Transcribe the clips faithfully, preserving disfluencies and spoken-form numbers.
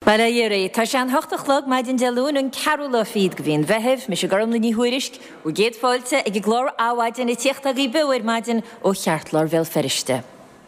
Bala Yuri, tá sé an hochtachlog maid in dealún an Carola feed gvin vehef mis garm ní huirisk u géad fáilte ag glór áhaid in tíocht a buir maidin ó cheartlar vel feriste.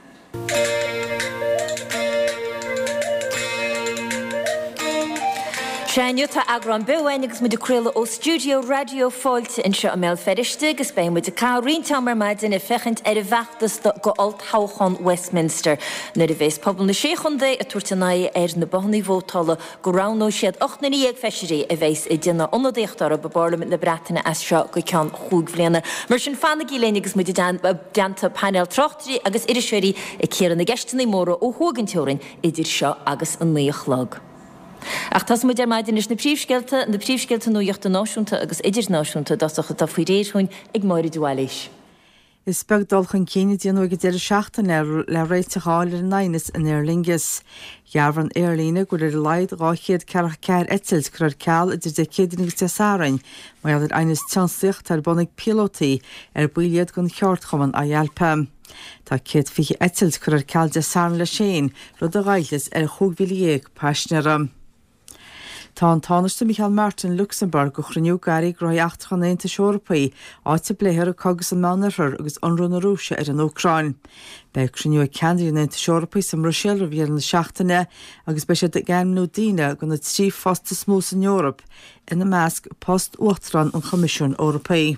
Seanú tá agran behain agus mu de cruile ó Studio Radio Fáilte in seo mé feriste agus bé mu de cáín tamar maidin i fechint ar a bheachtas go alt háchan Westminster. Na a bhés pobl na séchundé a tuairtaí ar na bohannaí bhótála go ránó siad ochnaí ag feisirí a bhés i dtíanana onadéchttar ba Parliament na Breataine as seo go cean chúg bhliana. Mar sin fanna gíléine agus mu deanta panel trochtaí agus irisisiirí i céan na gceistena móra ó thugan teorin idir seo agus an líochlog. Ach tas mu maidin is na príomhsceilte na príomhsceilte nuochta náisiúnta agus idir náisiúnta dasacha tá faoi réirthúin ag máir dúáis. Is beag dul chun céine díanú go deidir seachtain le réiteáil ar nainnis in Aerlingus. Gearbhan Aerlína go ir leid ráchéad cearach ceir etils chuir ceall idir de céadnig te sárain, mar idir aines tiansaocht tar bonnig pilotaí ar builiad gon cheartchaman a dhealpa. Tá céad fiche etils chuir ceall de sáran le séin rud a ghaillis ar chúgmhíliaag páisneara. Tá an tánaiste Michael Martin Luxemburg go chruniú garí groi achtrachan éanta Seorpaí áite bléir a cogus an mánarthar agus anrún arúise ar an Ócráin. Bei chruniú ceandaí an éanta Seorpaí sam Rochelle a bhíar na seachtaine agus be sé de gaimnú díine go na trí fosta smús in Eorop ina measc post uachtaran an Comisiún Eorpaí.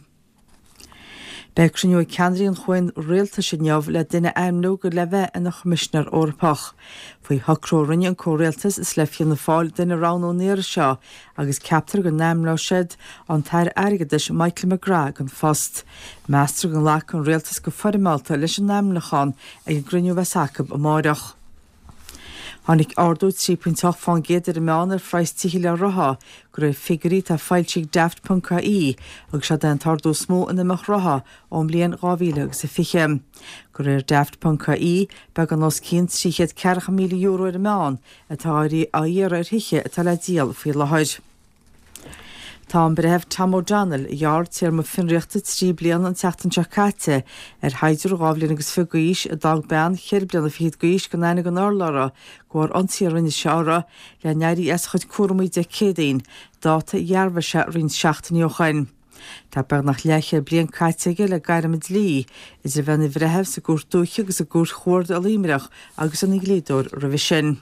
Bei chruniú ceandaí an chuin réalta sin neamh le duine aimnú go le bheith ina Commissioner Eorpach. Faoi hocró rinne an córéaltas is lefion na fáil duine rán ó néir seo agus ceaptar go neamlá siad an tair airgadis Michael McGrath an fost. Meastar go lech an réaltas go forimalta leis an neamlachán ag gruniú Wesacab a máireach. Hannig ardú trí puntach fan géidir meánar freis tíí le ratha go raibh figurí tá fáiltíigh daft.caí agus se den tardú smó in amach ratha ón blion gáhíle agus sa fiche. Go raibh daft.caí beag an os cín tríchéad cearcha míle euro ar meán atá airí a dhéar ar hiche atá le díal fao lehaid. Tá an brehh Tom O'Donnell jaar tíar mo finreachta trí blian an teachtan teachcaite ar haidir gábhlín agus fugaís a dag bean chéir blian a fiad gaís go naine an orlara goir antíar rinne seara le neirí as chud cuairmaí de cédain dáta dhearbha se rin seachtain Jochain. Tá beag nach leiche blian caiiteige le gairamid lí is a bheanna bhrethebh sa gúr dúiche agus a gúr chóird a líimireach agus an iglídór roimh sin.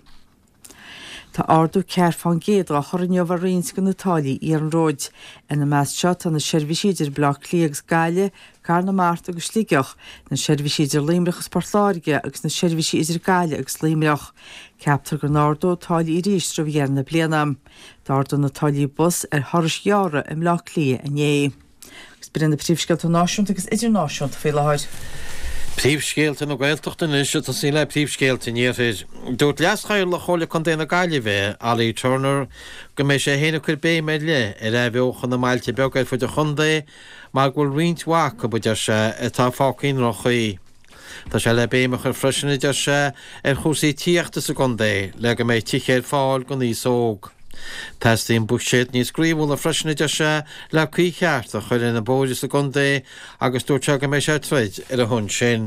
Tá ardú ceir fan géad a chorinneomh a rins go natálaí ar an róid ina meas seo tá na seirbhísiidir blach lí agus gaile, car na mát agus slígeach na seirbhísiidir líimreachas portláige agus na seirbhísí idir gaile agus líimreach. Ceaptar go nárdó tálaí i ríis ra bhéar na blianam. Dárdó na tálaí bus ar thoras geara im lech lí a né. Agus bíonn na príomhsceilte náisiúnta agus idir náisiúnta faoi lehaid. Príomhscéalta nó gailteachtain is tá sí le príomhscéalta níorid. Dúirt leaschail le chola chun déna gaiile bheith Alí Turner go mé sé héanana chuir bé méid le ar a bheochan na mailte begaid fu de chundé mar ghfuil rintmhaach go buidir se atá fácinn ro chuí. Tá sé le béime chur freisinna de se ar chúsaí tíochta sa chundé le go méid tichéir fáil go níos óg. Testíon buchséad níos scríbhil na freisinna de se le chuí cheart a chuir ina bóide sa chundé agus dúirte go méid sé trid ar a hunn sin.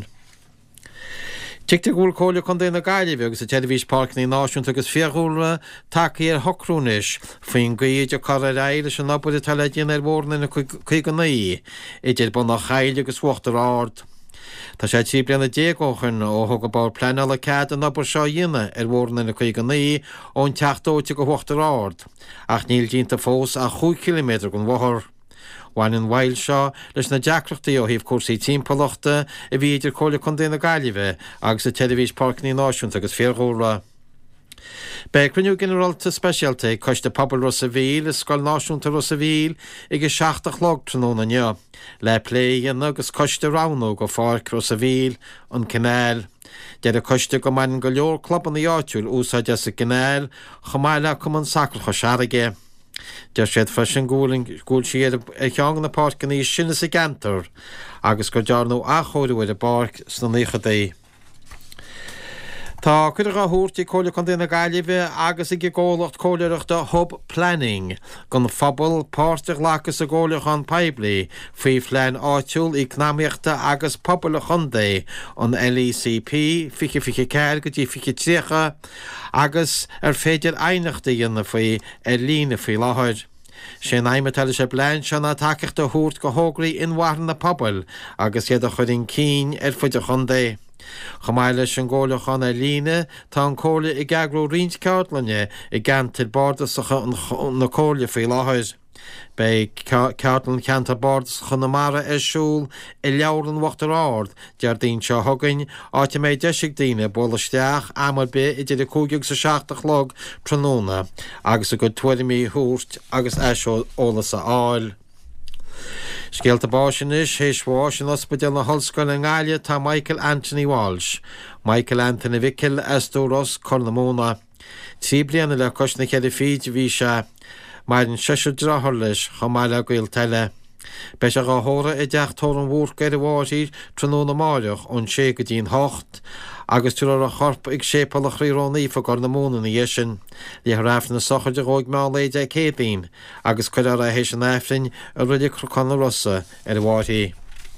Tiicte gúil cóla chun déna gaiileh agus a Televís Parknaí náisiúnta agus fiorhúla takeí ar hocrúnis faoin gaíid a chur ar éile an nabud a taléidean ar bhórna na chuig an naí, idir bu nach chaile agus uachtar ard. Tá sé tí blianana déagóchan ó thug bar pleanal le cead an nabud seo dhéine ar bhórna na chuig an naí ón teachtóite go uachtar ard, ach níl dínta fós a chuig kilometr gon bhthar. Bhain an bhail seo leis na deacreachtaí ó híomh cuasaí timpeallachta a bhí idir cóla chun déna gaiileh agus a Televís Parknaí náisiúnta agus fiorhúla. Bei cruniú generalta speisialta coiste pobl Rossaville is scoil náisiúnta Rossaville ige seachtach log tróna neo. Le pléan agus coiste ránó go fáic Rossaville an canal. Dead a coiste go main go leor club an na áitiúil úsáid as a canal chomáile cum an sacr cho seaige. Deir séad freisin gúil siad a cheangan na páircan í sinna sa gantar agus go dearnú a chóirhfuid a barc sna níchadaí. Tá chuidir a thuirtí cóla chun déna gaiileh agus i ggólacht cóireachta hub planning gon phobal páirteach lechas a ggólaach an peblií faoi phlean áitiúil i cnáíochta agus pobl a chundé an L E C P fiche fiche ceir go dtí fiche tríocha agus ar féidir einachta dhéanana faoi ar lína faoi láthir. Sé aimimetal sé blein sena takecht a thuirt go thógraí inmharan na pobl agus iad a chuirn cín ar fuide chundé. Chamáile sin ggólachan a líne tá an cóla i gagrú rint ceartlanne i gantil bordasacha na cóla faoi láthir. Bei ceartlan ceanta bordas chunamara ar siúl i leabharan wachttar ard dear daon seo thugain áte méid deisiigh daoine bolasteach amar be idir a cúgeag sa seachtach log tróna agus a go tuairimí thuairt agus eisio ólas a áil. Scéalta báisin is hééis bháis an ospidal na hallscoil an gáile tá Michael Anthony Walsh, Michael Anthony Vickil Estúros Cornamóna. Tí bliana le cosna cead fíd bhí se mar an seisiú drathir leis chamáile gail teile. Beis a gá thóra i d deachtóir an bhúr geir bháisií tróna máireach ón sé go dtíon hocht, agus tú a chorp ag sépal a chrírónaí fa Cornamóna na dhéisisin. Lí raibh na sochar de róig má léide ag cédaín, agus chuir a hééis an éifrin a ruidir cruchanna Rossa ar bháisií.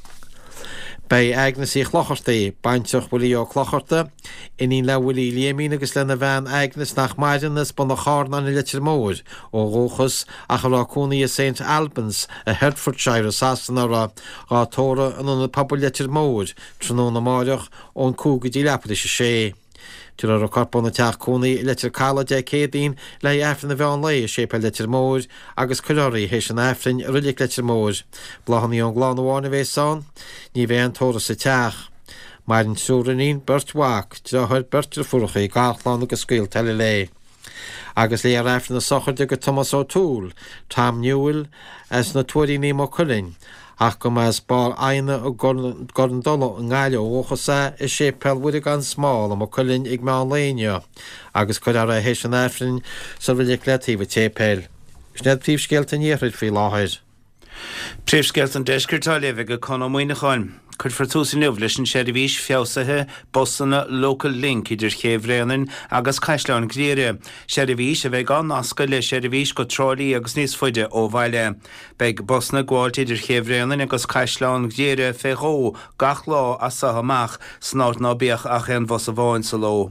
Bei agnas í chlochartaí baintach bhfuilí ó chlocharta, iní le bhfuilí léimín agus lena bhean agnas nach maidinas bon na chána na litir mór ó róchas a chu rácúnaí a Saint Albans a Hertfordshire sastanara gá tóra an na pobl litir mór tróna na máireach ón cúgadí lepa sé sé. Tú ar a corpon na teach cúnaí litir cála de cédaín le éfrin na bheán lei sé pe litir mór agus chuirí hééis an éfrin ruidir litir mór. Blahannaí an gláánháinna bhéán, ní bhéh an tóra sa teach. Mar an súranín berthaach de chuir bertir fucha i gáchláán agus scuil teile lé. Agus lé ar éfrin na sochar de go Thomas O'Toole, Tom Newell as na tuairí má chuinn. Ach go mas bar aine o Gordon Dolo an gáile óchasa is sé pelhúide gan smáil am chuinn ag má léine, agus chuid ar a hééis an éfrin sa bhfuil letíh tépéil. Snéad príomhscéalta níorid fao láthir. Príomhscéalta an deisgurtáile bheith go conamhaoineáin. Chud fortúsin nuh leis an seirbhís feosathe bosanna local link idir chéimhréanann agus caiisleán gríire. Seirbhís a bheith gan nasca le seirbhís go trálaí agus níos foiide ó bhaile. Beidh bosna gháilt idir chéimhréanann agus caiisleán gríire féó gach lá a sahamach snáirt ná bíoch a chéan bhos a bháin sa ló.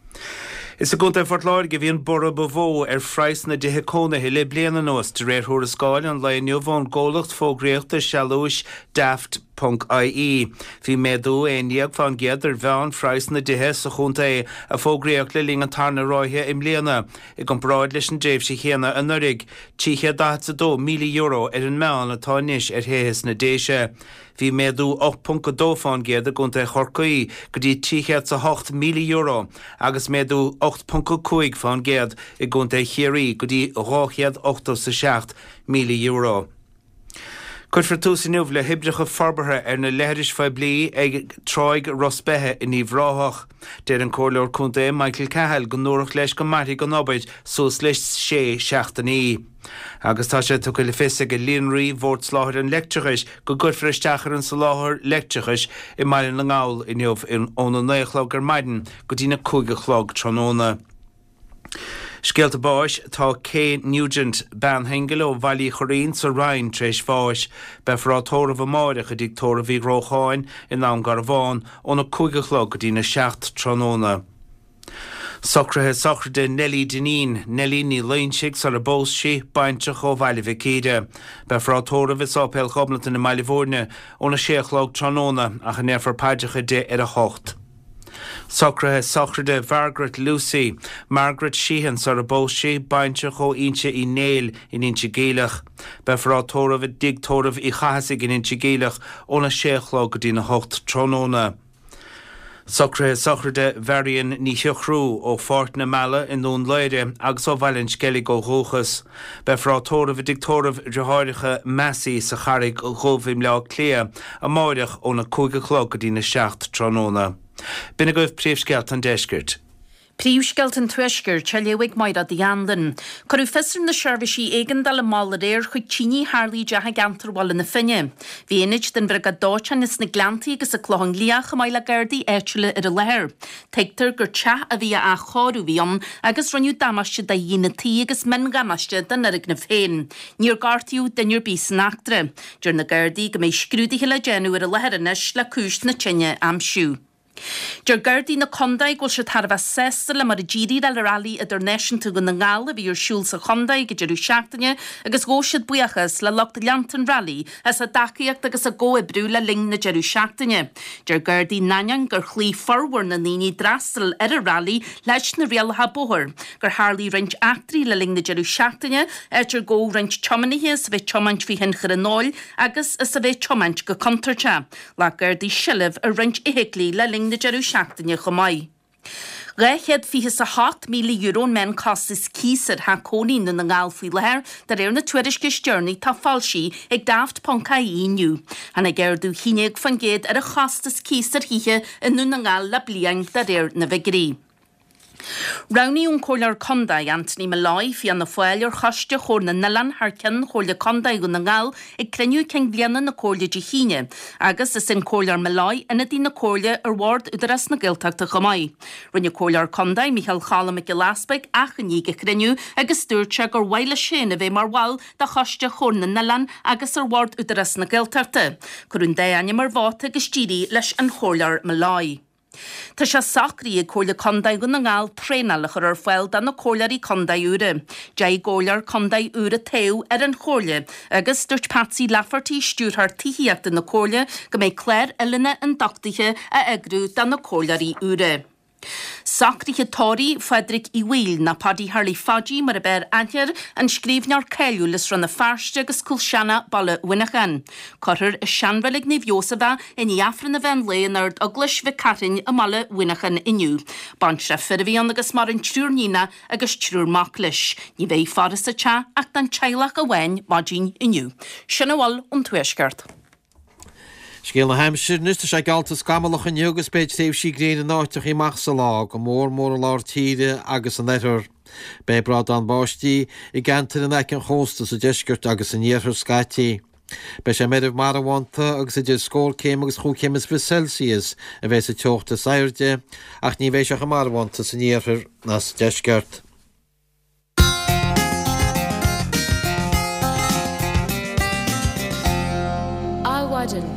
Is a gúnta fortláir go bhíon bora bhó ar phrais na dithe cónathe le bliana nuas de réir thuair scáil an le neomhán ggólacht fógréachta sealúis daft Punk I E. Bhí méadú éonníag fan géad ar bhean phrais na dithe sa chunta é a fógréach le ling an tarna ráithe im léana. I go bráid leis an déobh sé chéana an nurig títhe dó míle euro ar an meán atá níos ar héhis na déise. Bhí méadú ácht punca dó fan géad a gúnta chorcaí go dtí títhe sa hocht míle euro agus méadú ácht punca cúig fan géad i gúnta chéirí go dtí ráchéad ácht sa seacht míle euro. Chud fortúsin nuh le hibreacha farbartha ar na leiris fá blií ag troig Rosbethe in Íomhráthach. Déir an cóirleoir cúnta Michael Cahill go nuairach leis go maithí go nóbaid sús leis sé seachtaí. Agus tá sé tucha le fisa go líonraí bhórt sláthir an lectuchais go gur freisteachar an sa láthir lectuchais i mailen na ngáil i neomh ón an néochlog ar maidin go dtí na cúige chlog tróna. Scéalta báis tá Kay Nugent ban hengel ó bhailí choirín sa Ryan tréis fáis be frá tóra bh máireach a dig tóra bhí rócháin in nám gar bháin ó na cúige chlog go dtí na seacht tróna. Socrathe socrde Nelly Deneen, Nelly ní leonsigh sa a bós sí baintach ó bhaile bhicéide. Be frá tóra bhí sápéil chomlanta na maile bhórne ó na séchlog tróna a chu nefar páidecha de ar a hocht. Socrathe socrde Margaret Lucy, Margaret Sheehan sa a bós sí baintach ó inse í néil in inse géalach. Be frá tóra bh dig tóra bh i chahasig in inse géalach ó na séchlog go dtí na hocht tróna. Socrathe socrde Varian ní thiochrú ó fort na mala in nún leire agus ó bhailinn skellig ó róchas. Be frá tóra bh dig tóra bh deáiricha measí sa charig ó ghóbhim le clia a máireach ó na cúige chlog go dtí na seacht tróna. Bina goibh príomhscealt an deisgirt. Príomhsceilt an tuisgur te leabhaigh maidad í andan. Corú fisar na seirbhísí éigean dal mála réir chuig tíní Harlí dethe gantar bhil na finne. Bhíonid den brigad dáte is na glantaí agus a chlóhan líach go maiile gardaí éitiúla ar a leir. Teigtar gur te a bhí a cháú bhíon agus runniú damaiste da dhéanatí agus min gamaiste den arig na féin. Níor gartíú denúor bí san achtra. Dúir na gardaí go méid scrúdaithe le déanú ar a leirinis le cúist na tinne am siú. Dúir gardaí na condaig bhil se tar bheith sesta le mar a ddírí le rally idir neisianta go na ngála bhí ar siúil sa condaig go deireadh seachtaine agus ggóisiad buachas le locht leantan rally as a dacaíocht agus a ggó ibrú le ling na deireadh seachtaine. Dúir gardaí nanean gur chlí forhar na níní drastal ar a rally leis na réaltha bóthir gur Harlí roinnt achtarí le ling na deireadh seachtaine éidir ggó roinnt chomanithe sa bheith chomaint fhí hin chur an náil agus is sa bheith chomaint go contarte. Le gardaí siilibh a roinnt ihiclí le ling na deireadh seachtaine go maith. Réchéad fihe sa hat míle eurón men costas císar ha cónín na ngáil fí leir dar ar na tuairisce stearnaí tá falsí ag daft poncaí inniu. Hanna geirdú chineag fan géad ar a chostas císar híthe in nú na ngáil le bliang dar ar na bhegrí. Rowní ún cólar condaig Anthony Malloy fi an na foiler choste chór na nalan haar cin chóla condaig go na ngáil ag creniu cin bliana na cóla de híine, agus is in cólar Malloy ina dí na cóla ar ward udaras na giltachta chomai. Rinne cólar condaig Michael Challam ag Glasbeig achan ní ge creniu agus stúrte gur waile sin a bheith mar wal da choste chór na nalan agus ar ward udaras na giltachta. Curún déanne mar bháta agus tíri leis an cólar Malloy. Tá se sacrí ag cóla condaig go na ngáil trénal chur ar foiil dan na cólarí condaig úra. Dé gólar condaig úra teo ar an chóla, agus dúirt Patsy Lafferty stúrthar tíhíachta na cóla go méid Claire Elena an doctaithe a egrú dan na cólarí úra. Sacrithe tóí Frederick I Wheel na padí Harlí Fadí mar a bear anhear an scríbnear ceúlas ran na farste agus cúlseanna balle winachan. Corthir is seanbhelig ní bhiosaba in iafran na bhein léonard aglas bheith carin a malle winachan inniu. Bantre firhíon agus mar an trúrnína agus trúr maclis. Ní bheith faras a te ach dan teilach a bhain madín inniu. Sinnahil an tuisgart. Scéal na heimsir nusta sé galtas gamalach an jogus beit taobh sí gréin an áiteach í mach sa lá go mór mór a lár tíre agus an netar. Bé brad an báistí i gantar an ec an chósta sa deisgurt agus an níorthar scatí. Bé sé méidir mar bhaanta agus idir scór céim agus chú céimas fi Celsius a bheith sa teochta sairde ach ní bhéh seach a mar bhaanta sa níorthar na sa deisgurt. Áhaidan.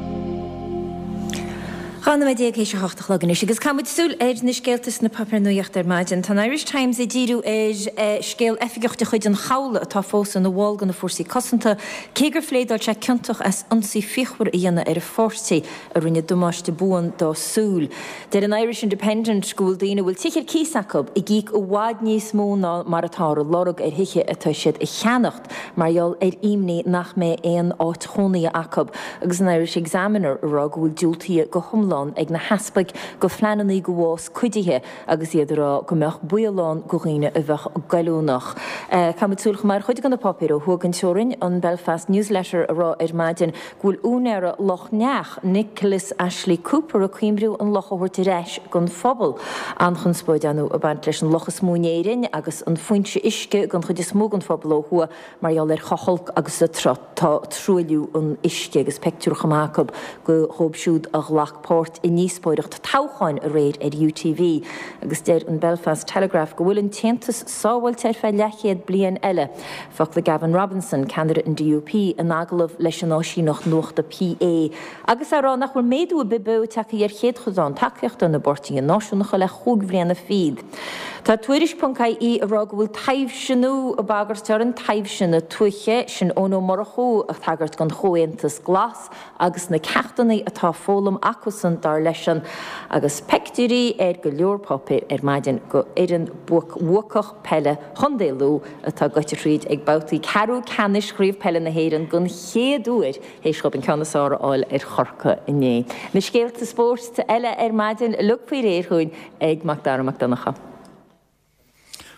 Chána mé déag éis hochtach leganis, agus camid súil éid na scéaltas na papar nuocht ar maidin. Tá Irish Times é díú é scéal effigeachta chuid an chaula atá fós an na bháilgan na fórsaí cosanta, cégur fléadál se cinntoch as ansaí fichhar a dhéanana ar a fórsaí a rinne dumáiste buan dá súil. Deir an Irish Independent School daoine bhfuil tichir císacab i gíc ó bhád níos mó ná mar atá a lorug ar hiiche atá siad i cheannacht, marall ar imní nach mé éon áit chonaí acab, agus an Irish Examiner ará bhfuil dúltaí go thomlá ag na haspaig go phleanaí go bhás cuidithe agus iad rá go meach bualáin go riine a bheith galúnach. Camid súlach mar chuide gan na papír ó thugan teorin an Belfast Newsletter ará ar maidin gúil únéire loch neach Nicholas Ashley Cooper a cuimbriú an loch óhairt reis gon phobal. An chun spóid anú a bant leis an lochas múnéirin agus an fointe isce gan chuid is mógan phobal ó thua marall ar chocholc agus a trúiliú an isce agus pectúr chamácab go chóbsúd a ghlachpór i níos spóireacht táchain a réad ar U T V. Agus déir an Belfast Telegraph go bhfuil an tiantas sábhail teir fe lechiad blian eile. Fach le Gavin Robinson, candidate in D U P, an agalah leis an áisí nach nuachta P A. Agus ará nach bhfuil méadú a bibú takeí ar chéad chudán takeíocht an na bortaí an náisiúnacha le chúg bhliana feed. Tá tuairis poncaí ará go bhfuil taobh sinú a bagart ar an taobh sin a tuiche sin ónó mar a chó a tagart gan chóantas glas agus na ceachtaí atá fólam acusan dar leisan agus pectúí ar go leor popir ar maidin go iran bucach pelle hondéú atá goite tríd ag bouttaí carú canis chríomh pelle na héan gon chéadúir hééis go an ceannasára áil ar chorcha inné. Na scéalta spórt eile ar maidin lugfaí réirchuin ag Macdara Macdonacha.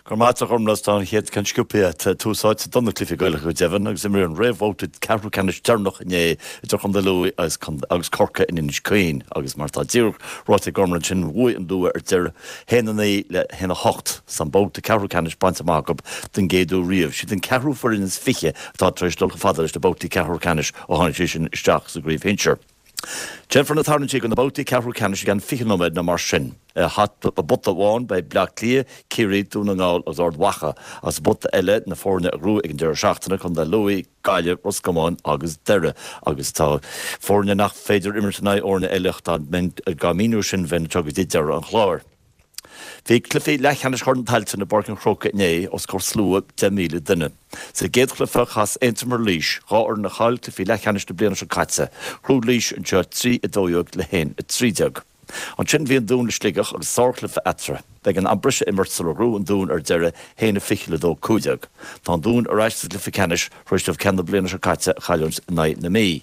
gur máta chumlas tá héad can sciúpa túsáid sa donna clifi goile go dehan, agus imir an réhvótid cehrú canis ternach inné idir chun de luí agus corca in inis cín, agus mar tá dír ráta gormran sin bhui an dua ar deir héanaí le héna hocht san bóta cehrú canis baint amachab den géadú riamh. Si den cehrú for in is fiche tá treéis dul go fadar de bótaí cehrú canis ó hána sin isteach sa gríomh hinseir. Jennifer na tarnatí go na bótaí cehrú canis gan fichanóid na mar sin. Hat a bota bháin bei bleach lia círí dúna ngáil as ord wacha as bota eile na fórne a grú ag an deir seachtainna chun de luí gaile roscamáin agus deire agus tá fórne nach féidir immertaná orna eileach tá gamíú sin bhain tugus deire an chláir. Bhí clufií lechannis chuirn tailta na barcan chróca né os chur slúa de míle duine. Sa géad clufa chas eintamar líis, gáar na cháil clufií lechannis na bliana se caite, chrú líis an seo trí i dóiog le héin i trídeag. An sin bhí an dún le sligach agus sáclifa etra, beag an ambrise immertsal a rú an dún ar deire héna fichiile dó cúdeag. Tá an dún ar eiste clufa canis roiistemh cen na bliana se caite chailúns na na mí.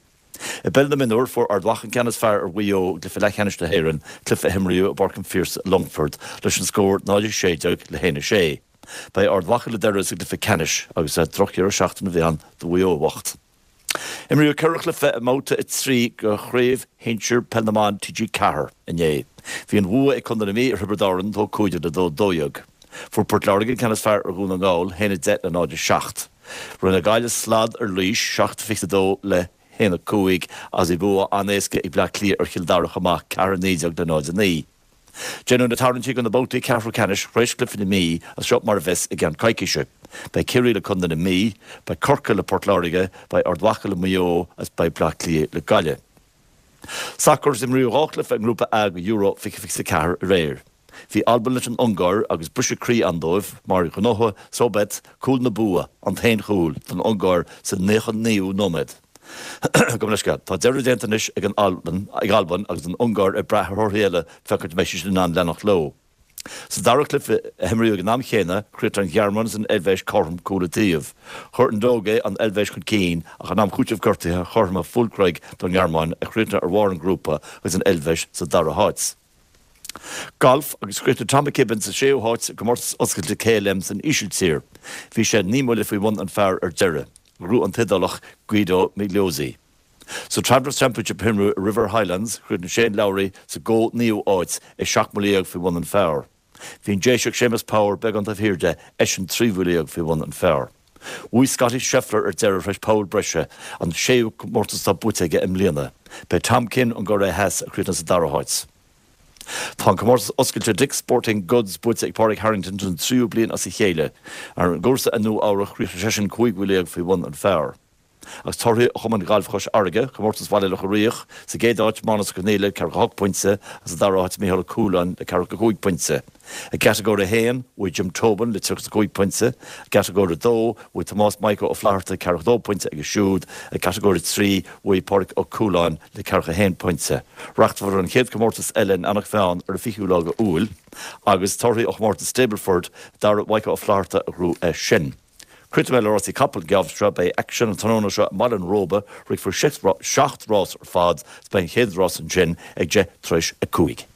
I bell na minúr for ar dwachan canas fear ar wío glyfa le canis de héireann clufa himriú a barcan fierce Longford leis an scór náidir séideag le héna sé. Bei ar dwachan le deire sa glyfa canis agus a drochiar seachtain bhí an do wío wacht. Imriú curach le fe a móta i trí go chréibh hinseir Pennaman T G Cahar inné. Bhí an bhua ag chunda na mí ar hibridáran dó cúide de dó dóiog. For Portlargan canas fear ar gúna ngáil héna det le náidir seacht. Runa gaile slad ar líis seacht fichta dó le héna cúig as i bua anéisce i bleach lí ar childarach amach cear níideag de náid a ní. Genú na tarantí go na bótaí cehrú canis réisclifa na mí a siop mar bheits i gan caiiciise. Bei cirí le chunda na mí, bei corca le Portláirige, bei ardhacha le Mayo as bei bleach lí le gaile. Sacr imriú ráchlifa an grúpa ag euro fiche fixe cear réir. Bhí alban leis an Ungar agus buise crí andóibh mar gnótha sobet cúl na bua an tain chúl den Ungar sa néchan níú nómed. Gom leisce, tá deir déantanis ag an Alban ag Alban agus an Ungar ar brethir héile fecart meisi sin an lenach lo. Sa daraclifa himriú ag náam chéna cruit an Ghearmans an elvéis chorm cúlatíomh. Chur an dóga an elvéis chun cín ach an náam chúteamh curtaithe chorma fullcraig don Ghearmán a chruitna ar bhar an grúpa agus an elvéis sa dara háits. Golf agus scríte Tommy Kibben sa séoháit go mórt oscailte K L M san isiiltír. Bhí sé nímúla faoi bhain an fearr ar deire. Grú an tidalach Guido Migliosi. So Travelers Championship Himru River Highlands, chruid Shane Lowry sa gó níú áit é seachmúlaíag fi bhain an fearr. Bhín Jaisiach Seamus Power beag an tafhirde eisian trímhúlaíag fi bhain an fearr. Uí Scottish Scheffler ar deire freis Paul Brescia an séú mórtas tá buteige im líana. Bei Tom Kin an go ré heas a chruid sa daraháits. Tá comórtas oscailte Dick Sporting Goods buite ag Pádraig Harrington tún tríú bliain as i chéile, ar an gúrsa anú áireach chríocha sesin chuig bhuiléag faoi bhain an fearr. Agus torthaí a chuman gáilfachas airge, comórtas bhaile le choríoch, sa géadáit mánas go néile cear go hoch pointse as a daráit Micheál Cúlan le cear go chuig pointse. A categóra héan ui Jim Tobin le tuchas chuig pointse, a categóra dó ui Tomás Michael ó Flaharta cear dó pointse ag siúd, a categóra trí ui Pádraig ó Cúlan le cear go héan pointse. Reachtar an chéad comórtas Ellen annach feann ar a fichiúlága úil, agus torthaí ó chomórtas Stableford dar Michael ó Flaharta a grú é sin. Cruitmel ortí couple gavstra bei action an tanóna seo modern roba rig for seacht rás ar fad spain chéad rás an sin ag je treis a cúig.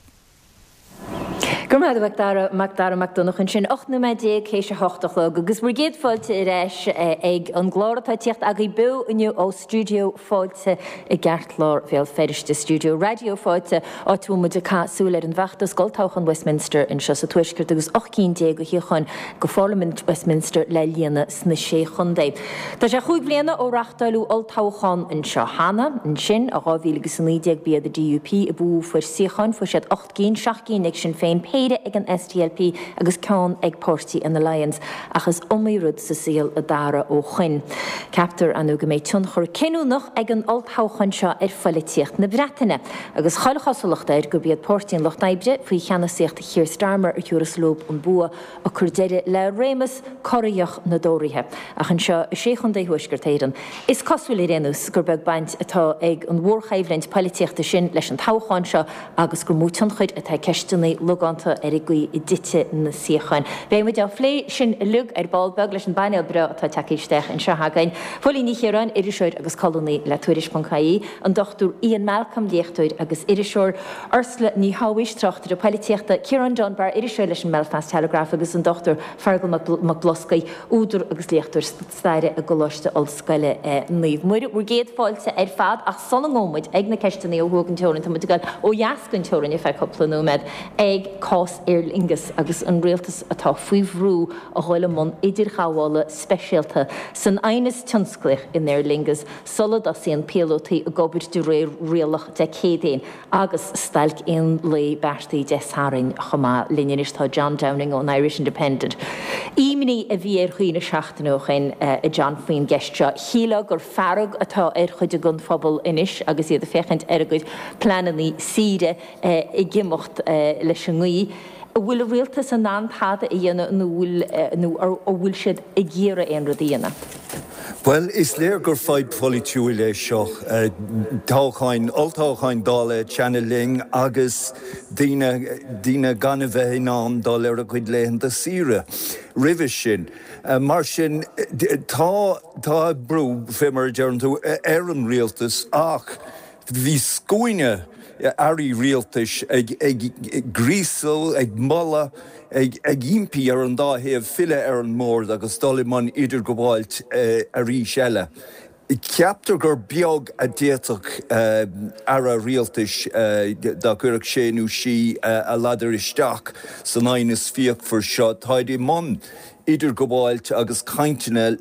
Gurmad Magdara Magdara Macdonach an sin ochna me dé chéise hochtach le agus mar géad fáilte i réis ag an glóratá tíocht a bu inniu ó studio fáilte i gceartlár bhéal féidiriste studio radio fáilte á tú mu de cáúir an bhachttas Goltáchan Westminster in se sa tuisgurt agus och cín dé go hiochan go Parliament Westminster le líana sna sé chundé. Tá sé chuig bliana ó rachtalú Oltáchan in seo hána in sin a gáhílagus san lídeag bí a D U P a bú fuair siochan fu siad ocht cín seach cín ag sin féin Péide ag an S D L P agus ceann ag Party in the Lions achas omíród sa síl a dara ó chuin. Captar anú go méid tún chur cinúnach ag an Oltáchan seo ar foilíocht na Breataine agus choilechasúlachtair go bíad Party in Lochtaibre faoi cheannaíocht Keir Starmer ar Tuairslób an bua a chur deire le rémas choíoch na dóirithe ach an seo sé chun dé thuisgurtéiran. Is cosfuil réanús gur beag baint atá ag an mhórchaimhlint políochta sin leis an tácháin seo agus gur mútan chuid atá ceisteanna le boganta ar i gui i dite na siachan. Bé mu a flé sin lug ar balbeg leis an bainil bre atá takeisteach in Sehagain. Folí ní chéran iriseoir agus colóní le tuairis.caí an dochtú Ian Malcolm Liechtuid agus iriseoir arsla ní háis trachtar a políteachta Kieran John Bar iriseoir leis an Belfast Telegraph agus an dochtar Fergal McBloscaí údar agus Liechtuir staire a golóiste olscoile níomh. Muir bú géad fáilte ar fad ach son an ngómuid ag na ceistena ó thugann teorann tá muid gal ó jaascann teorann i fe coppla nómed ag cás Aer agus an réaltas atá faoihrú a gháile món idir chahála speisialta san ainas tionsclach in Aer Lingus solad a síon pilotaí a gobir de réir rialach de cédéin agus stalc in le bertaí de Sarin chumá linneis tá John Downing ón Irish Independent. Ímini a bhí ar chuoine seachtainach in a John faoin geiste chéile gur farag atá ar chuid a gun phobal inis agus iad a fechant ar a gcuid plananí síre i gimocht leis an ngí. Bhfuil a réaltas an náthada a dhéana nó bhfuil siad i ggéire aon rud dhéana? Well, is léir gur fáid folitiúil é seo táchain, oltáchain dála channeling agus dína gan a bheith nám dá léir a chuid léhan de síre. Rivis sin. Mar sin tá brú fimar dearnú ar an réaltas ach bhí scóine airí réaltais ag grísal, ag molla, ag impi ar an dáhéamh fille ar an mór agus dála man idir go bháilt a rí seile. Ceaptar gur beag a déach ar a réaltais dá gurach séanú si a ladar isteach san ainas fiach for seo táidí man idir go bháilt agus caintine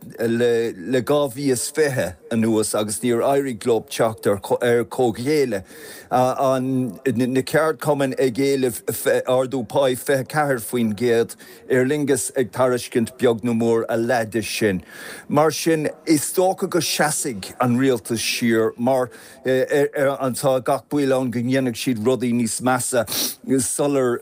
le gáhíos fethe anuas agus níor airí glob teachtar ar cóghéile. An na ceart cuman ag géileh ardú páid fethe ceathir faoin géad Aer Lingus ag tariscint beag nó mór a leidir sin. Mar sin is tócha go seasigh an réaltas siar mar antá gach buile an go dhéanamh siad rudaí níos measa solar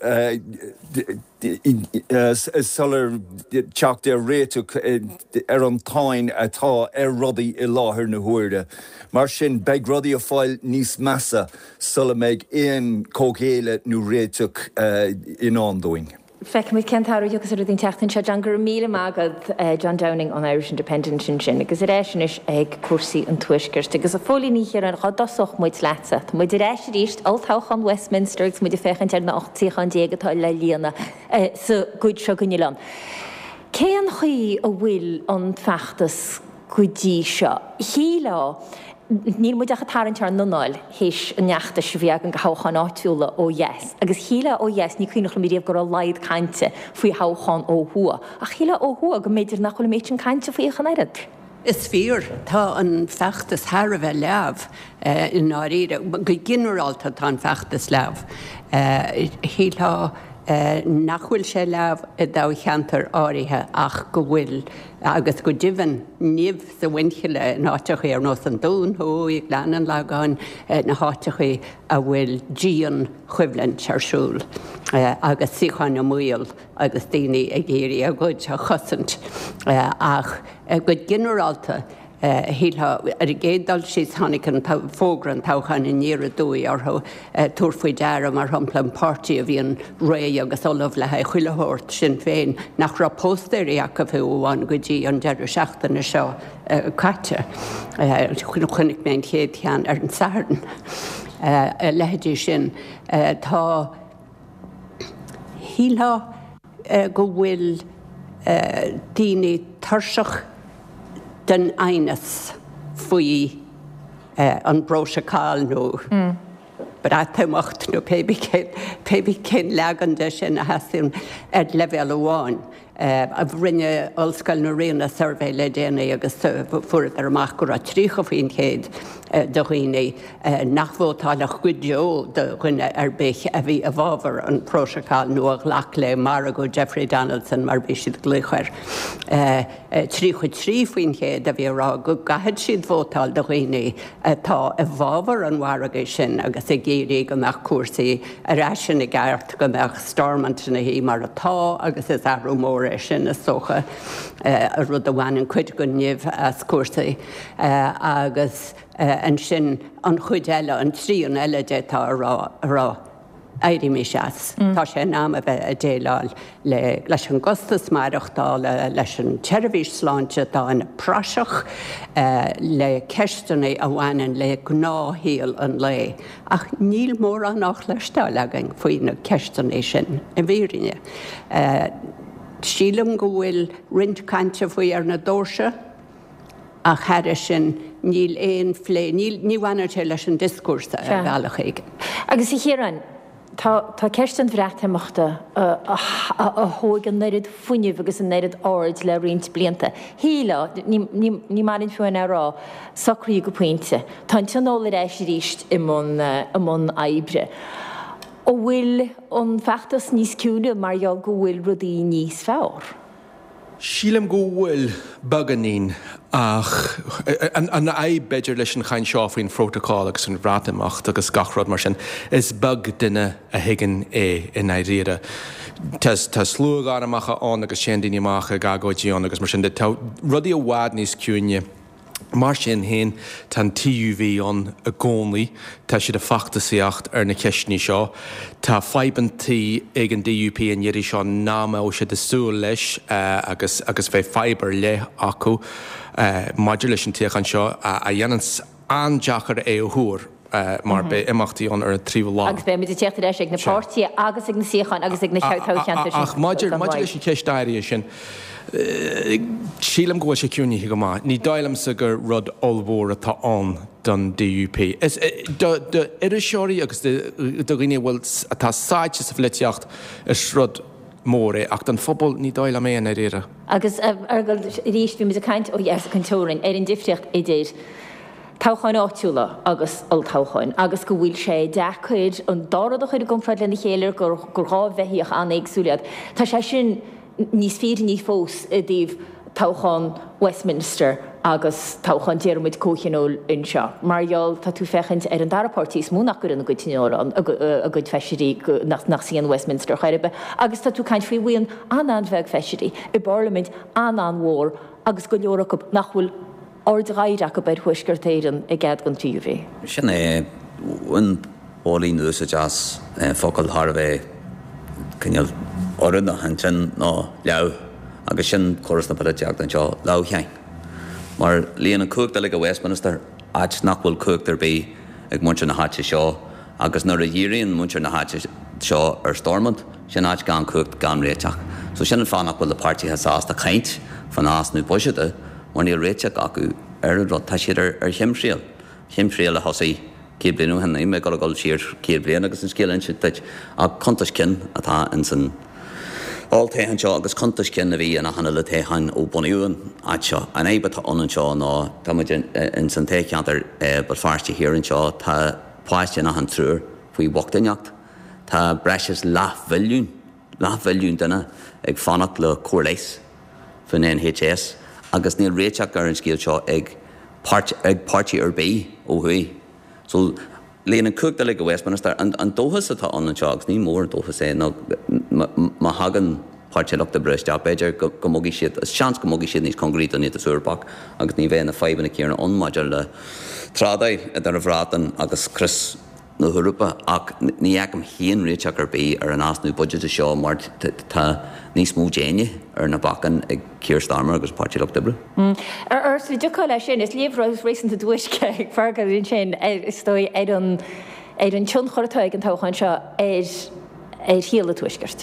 solar teach de réiteach ar an táin atá ar rudaí i láthair na huairde. Mar sin beag rudaí a fáil níos measa sulla méid éon cóghéile nó réiteach in andóing. Feic mid centárú agus ar dtín teachtain se John gur míle mágad John Downing an Irish Independent sin sin, agus ar éisinis ag cuasaí an tuisgurt, agus a fólí ní ar an chodasoch muid leasa. Muid ar éisi ríist altáchan Westminster agus muid a fechant ar na ochtíchan déagatá le líana sa gúid seo gunnilan. Cé an chuí a bhfuil an feachtas gúdí seo? Hí lá, níl muid a chatarint ar nonáil hís an neachta se bhíag an go háchan áitiúla ó yes. Agus híle ó yes ní cuioinech le míríomh gur a laid cainte faoi háchan ó hua. A híle ó hua go méidir nach chuil méid an cainte faoi chan éad. Is fear tá an feachtas thar a bheith leabh in áíre, go generalta tá an feachtas leabh. Híle nachhfuil sé leabh i dá cheantar áirithe ach go bhfuil agus go divan níomh sa winchiile náteach ar nó an dún ó ag leanan leáin na háteach a bhfuil díon chuimhlann searsúil agus siáin na múil agus daoine ag géirí a gcuid a chosint ach go generalta híla ar i gédal síos tháinig an fógran táchan in níar a dúí arth túrfaoi deara mar hamplan pártí a bhíon ré agus olah le chuilethirt sin féin nach ra póstéirí acha bhúháin go dtí an deir seachtainna seo caite chuine chunig mé chéad chean ar an saharn lehéidir sin tá híla go bhfuil daoine tarseach den ainas faoi an broseáil nó. Ba táimecht nó pébi cén legan de sin a hasún ar level amháin. A rinne olscail nó réna survey le déana agus fuad ar amach gur a trícha faoin chéad do chuoine nachmhótáileach goideo do chuine ar bích a bhí a bhábhar an próseáil nuach lech le mar go Jeffrey Donaldson mar bhí siad gluchair. Trí chu trí faoin chéad a bhí rá go gaiid siad bhótáil do chuoine tá a bhábhar an mharagaí sin agus i géirí go meach cuasaí ar sin i gceart go meach stormant na hí mar atá agus is airú mór sin is socha a rud a bhhain an chuid go nimh as cuasaí agus an sin an chuid eile an tríon eile détá rá. éirí mí seas. Tá sé ná a bheith a déáil le leis an gostas marachttá leis an teirhís sláinte tá an praseach le cestanna a bhhainan le gnáthíal an lé. Ach níl mór an nach leistáil agin faoin na cestanna sin a bhírinne. Sílam go bhfuil rint cainte faoi ar na dóirse a cheire sin níl éon phlé, ní bhhainarte leis an discúrsa a bhealach éige. Agus i chéan, Tá ceist an bhreacht amachta a thógan néad funineh agus an néad áid le rint blianta. Híla ní marin fiúin ará sacraí go puinte. Tá teanóla éis ríist i món aibre. ó bhfuil an feachtas níos ciúna marall go bhfuil rudaí níos fearr. Sílam go bhfuil baganín ach an é beidir leis an chain seo faoin protocol agus an bhrátamach agus gachrod mar sin is bag duine a higann é in éiríire. Tá slú gáramachcha an agus sé daoine amach a gagóidíón agus mar sin rudaí a bhád níos ciúne. Mar sin héin tan T U V an a gcónlaí tá siad a fachtasaíocht ar na ceisní seo. Tá fibantí ag an D U P an dhéirí seo náma ó siad asúil leis agus agus bheith fiber le acu maidir leis an tíochan seo a dhéanaan andeachar é ó thuair. Uh, mar mm-hmm. be imachtaíon ar tríomh lá. Agus be mit teachtar éis ag na pártaí agus ag na síocháin agus ag na seotáil ach maidir maidir leis an ceistáirí sin sílam go sé ciúní go má. Ní dailam sa gur rud olmhór atá an don D U P. Is do idir seoirí agus do gine bhfuil atá sáite sa fleiteocht is rud mór é ach don phobal ní dailam é an éire. Agus argal ríist bhí mit a caint ó dheas a contórin ar an difriocht idir Táchain áitiúla agus altáchain, agus go bhfuil sé dechuid an dárad a chuid gomfraid lena chéir gur gur rá bheithíoch an éagsúliad. Tá sé sin níos féidir ní fós a dtíobh táchain Westminster agus táchain déarmid cóchanól in seo. Marall tá tú fechint ar an darapártís múnach gur an go tíóran a go feisiirí nach síon Westminster chairbeh, agus tá tú caint faoi bhuion an an bheith feisiirí i Parliament an an mhór agus go leorach nachhfuil Ord gaiireach go beid thuisgurtéiran i gcead gan T U V. Sin é bhain bólín ús a jazz focail thar bheith cinneal oran na hantin ná leabh agus sin choras na politeach an seo leabhchein. Mar líon an cúigtar le go Westminster áit nachhfuil cúigtar bí ag muintir na háite seo agus nuair a dhéiríonn muintir na háite seo ar Stormont sin áit gan cúigt gan réiteach. So sin an fánach bhfuil le páirtí sásta chaint fan ás nó buisiide mar ní réiteach acu ar rud tá siad ar cheimsrial. Cheimsrial a thosaí cé blianú hena me go gáil siar cé blian agus an scéalainn si tuid a contas cin atá in san áiltéhan seo agus contas cin a bhí ana hanna le téhain ó buíúin áit seo. An éibe tá anan seo ná tá in san téceantar bud fearste hir an seo tá páiste nach an trúr faoi bhachtaneacht. Tá breis láthmhilún láthmhilún duine ag fannach le cuairléis fan N H S agus níl réiteach ar an scéal seo ag páirtí ar bé ó thuí. So léon an cúigtar le go Westminster an dóthas atá an an seo agus ní mór dóthas é má hagan páirteach de breiste beidir go mógaí siad seans go mógaí siad níos concrét a ní a suúrpach agus ní bhéh na fábanna céarna onmaidir le trádaid ar a bhrátan agus Chris na Europa ach ní agam híon réiteach ar bé ar an asnú budget a seo mar tá níos mú déine ar na bacan ag Keir Starmer agus páirteach de bre. Ar ar slí deá lei sin is líomhrás rééisan a dúisce ag farga rin sin stoi é an tion choirtáid an táchain seo é híal a tuisgurt.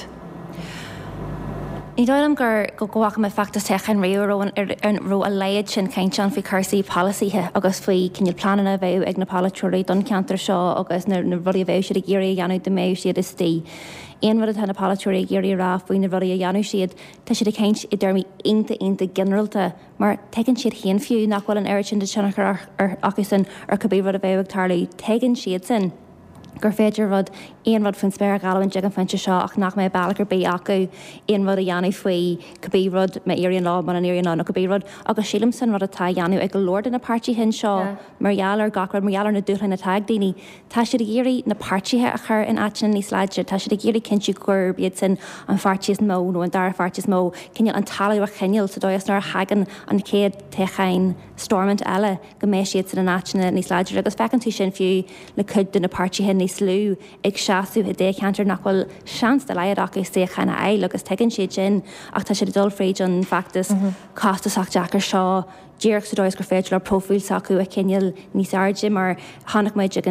Ní dóm gur go gohacha me factas techan réúró an ró a leiad sin caiintean fao chusaí policíthe agus faoi cinil planana bheith ag na palaúirí don ceantar seo agus na rudí a bheith siad a ggéirí anú de méh siad is tí. Éon rud a na palaúirí géirí rá faoin na rudí a dheanú siad tá siad a céint i ddermí inta inta generalta mar tegann siad chéan fiú nachhfuil an air sin de sinachar ar agus san ar cabbé rud a bheith ag tarlaí tegann siad sin. Gur féidir rud éon rud fan spéir galhain deag an fanse seo ach nach mé bailachar bé acu éon rud a dheanú faoi cabbé rud me éiríon lá man an éiríon lá nó cabbé rud agus sílam san rud atá dheanú ag go Lord in na páirtí hin seo margheallar gacrad margheallar na dúthain na tag daoine. Tá siad a géirí na páirtíthe a chur in aitin níos leidir, tá siad a géirí cinntiú gur bead sin an fartíos mó nó an dar fartíos mó cinneal an talú a cheneal sa dóas nar hagan an céad techain Stormont eile go mé siad san an aitina níos leidir agus fecann tú sin fiú le cud na páirtí hin níos lú ag seaú a dé cantar nachhfuil seans de leiadach is sé chena eil agus tegann siad sin ach tá siad dulfréid an factus cástaach Jackar seo Díirech sa dóis gur féidir ar profil sacu a cinil níos airde mar hának méid ag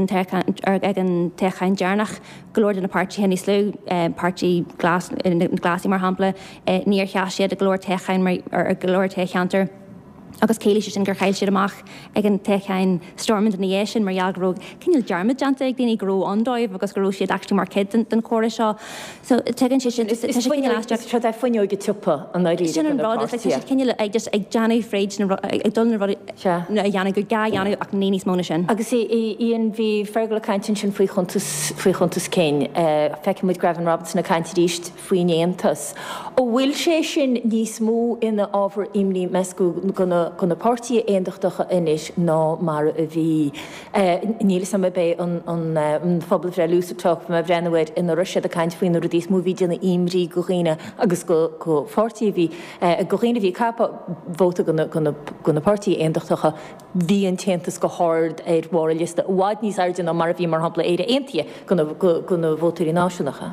an techain dearnach golóir na party hen níos lú party glas glasí mar hapla níor cheisiad a golóir techain ar golóir techantar. agus céile sin gur chail siad amach ag an techain stormint na dhé sin mar jaagróg cinil dearmid deanta ag daoine gró andóibh agus goró siad actually mar kid den chora seo. So tegann si sin tro é foiineo go tupa an sin an rád cinile ag just ag deanú fréid ag dulna rud na dheanana go ga dheanú ach níos móna sin. Agus íon bhí fergal caiintin sin faoi chuntas céin feice muid Gavin Robertson na caiinte ríist faoin éantas. ó bhfuil sé sin níos mó ina ábhar imní mescú gona gona pártaí aondaachtacha inis ná mar a bhí níl sam bé an phobal bhre lúsatach me bhrennahid ina Russia a caiint faoin ru dís móví na imrí goghine agus go go pártaí bhí goghine bhí cappa bóta gona pártaí aondaachtacha bhí an teantas go háard ar bhra lista bháid níos airde mar a bhí mar hapla éire aontaí gona bhótaí náisiúnacha.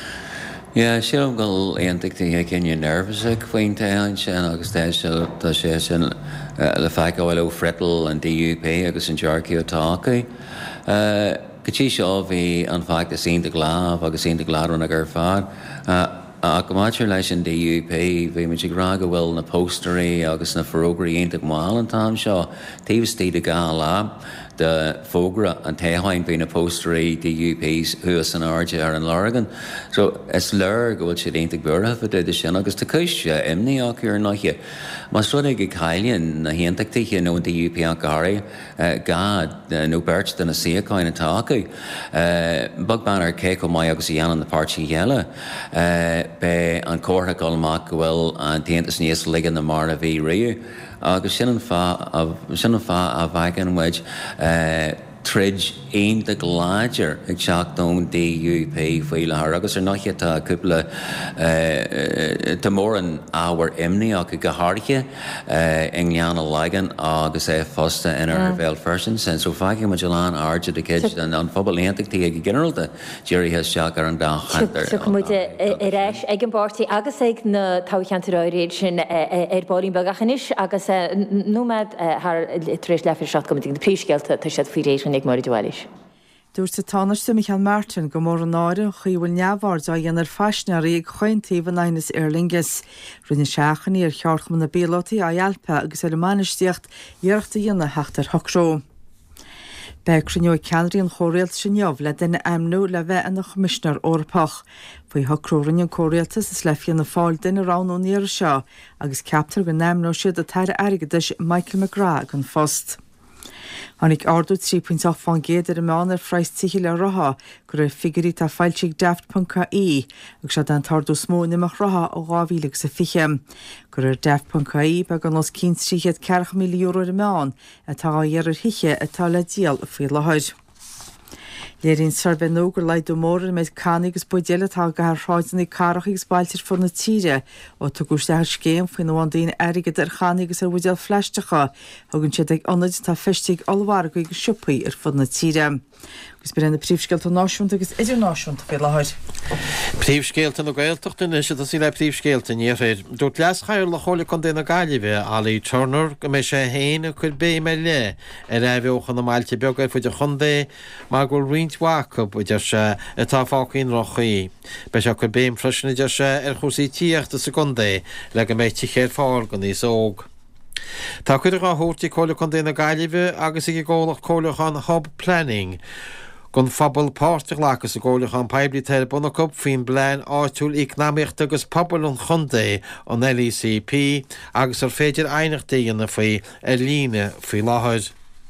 Ja, sílam go aontachtí ag cinne nervas ag faointe an sin agus tá sé sin le feic bhfuil ó fretal an D U P agus an dearcií ótácaí. Gotí seo bhí an feic a sínta gláb agus sínta gláún a gur fád. A go máir leis an D U P bhí me rá go bhfuil na pósterí agus na forógraí aonta máil an tám seo, tíomhtí a gá lá. De fógra an téhain bhí na pósterí D U Ps thuas an áde ar an lágan. So is leir go bhfuil siad aontaigh beartha fa de sin agus tá cúiste imní acu ar nachhe. Mas rud ag go cailíonn na héantaachtaí nó an D U P an gáir gad nó beirt den na siaáin atá acu. Bug ban ar cé go mai agus i dhéanaan na pártí heile be an cótha golamach go bhfuil an déantas níos ligan na mar a bhí riú. agus sin an fá a bhagan muid trid aon de gláidir ag seachtón D U P faoile agus ar nachhe tá cúpla tá mór an áhar imní ach go háirche in gleanna legan agus é fosta inar bhéil fersin sin so faice mu leán áde de kid an an phobal léantachtí ag generalta Jerry has seach ar an dáchaar. So muide i réis ag an báirtaí agus ag na tácheantaráid sin ar báín bagachanis agus nómad trééis lefir seach go de prísgeilta tá sé fao rééis ag mar dúis. Dúirt sa tánaiste Michael Martin go mór an áire chuhfuil neamhhar a dhéanaar feisnearí ag chuintíomh Ainas Airlingus. Rinne seachaní ar chearchman na bélotaí a dhealpa agus ar manistíocht dhearachta dhéana heachtar thoró. Be cruneo ceanraí an chóréalt sin neamh le duine amnú le bheith an na chomisisinar orpach. Faoi thorrórin an córéaltas is lefion na fáil duine ránú níar seo agus ceaptar go nemnó siad a teire aigeis Michael McGrath an fost. Hannig ardú trí punt á fan géad ar meán ar freist tií le ratha gur ar figurí tá fáiltíigh deft.caí agus se den tardú smó nimach ratha ó gáhílaach sa fiche. Gur ar deft.caí be gan os cín tríchéad ceach milliún euro ar meán atá dhéar ar hiche atá le díal a fao lehaid. Léirín sarbe nógur leidú mór méid canigus buidéile tá go ar ráidanna carach ag spáiltir for na tíre ó tu gúiste ar scéim faoin bháin daon airigad ar chanigus ar bhuideal fleistecha thugann siad ag anid tá feistigh olhhar go ag siúpaí ar fud na tíre. Gus be na príomhscéalta náisiúnta agus idirnáisiúnta fé lehaid. Príomhscéalta nó gailteachtain is a sí le príomhscéalta ní fér. Dúirt leas chair le chola chun déna gaiileh Alaí Turner go mé sé héana chuir bé me le ar rahheochan na mailte begair fuidir chundé má gur rinthacha idir se atá fácaín rochaí. Be se chuir béim freisin idir se ar chósaí tíochtta secundé le go méid chéir fáil go níos óg. Tá chuidir á thuirtaí chola chun déna gaiileh agus i ggólach cólachan hub planning. Gon fabal páirteach lechas a ggólaach an peblií telebunna cup faoin blein áitiúil economíocht agus pobl an chundé an L E C P agus ar féidir einachtaíanana faoi ar líne faoi láthid.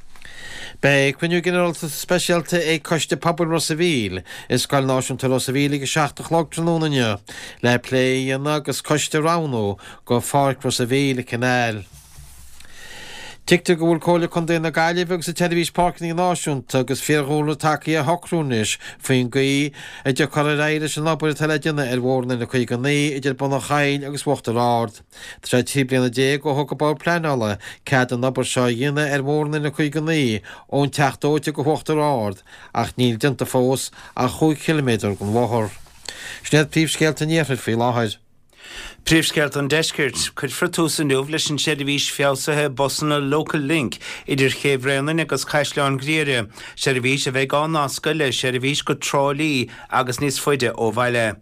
Be cuinniú generalta speisialta é coiste pobl Rossaville is gáil náisiúnta Rossaville go seachtach log trónne le léana agus coiste ránó go fáic Rossaville canal. Tikte go bhfuil cóla chun déna gaiileh sa televís parking náisiúnta agus fearhúla takeí a hocrúnis faoin gaí idir chu réire an lábar teleidena ar bhórna na chuig an ní idir buna chail agus bhachtar rád. Tá sé tí bliana dé go thug bar pleála cead an nabar seo dhéine ar mórna na chuig an ní ón teachtóide go bhachtar rád ach níl dinta fós a chuig kilometr gon bhthir. Snéad príomhscéalta níochar fé láthir. Príomhscéalt an deiscirt chud fratús an nuamh leis an seirbhís feabhsathe bosanna Local Link idir chéibhréanann agus Caisleán Gréire. Seirbhís a bheith gán nasca le seirbhís go trálí agus níos faide ó bhaile.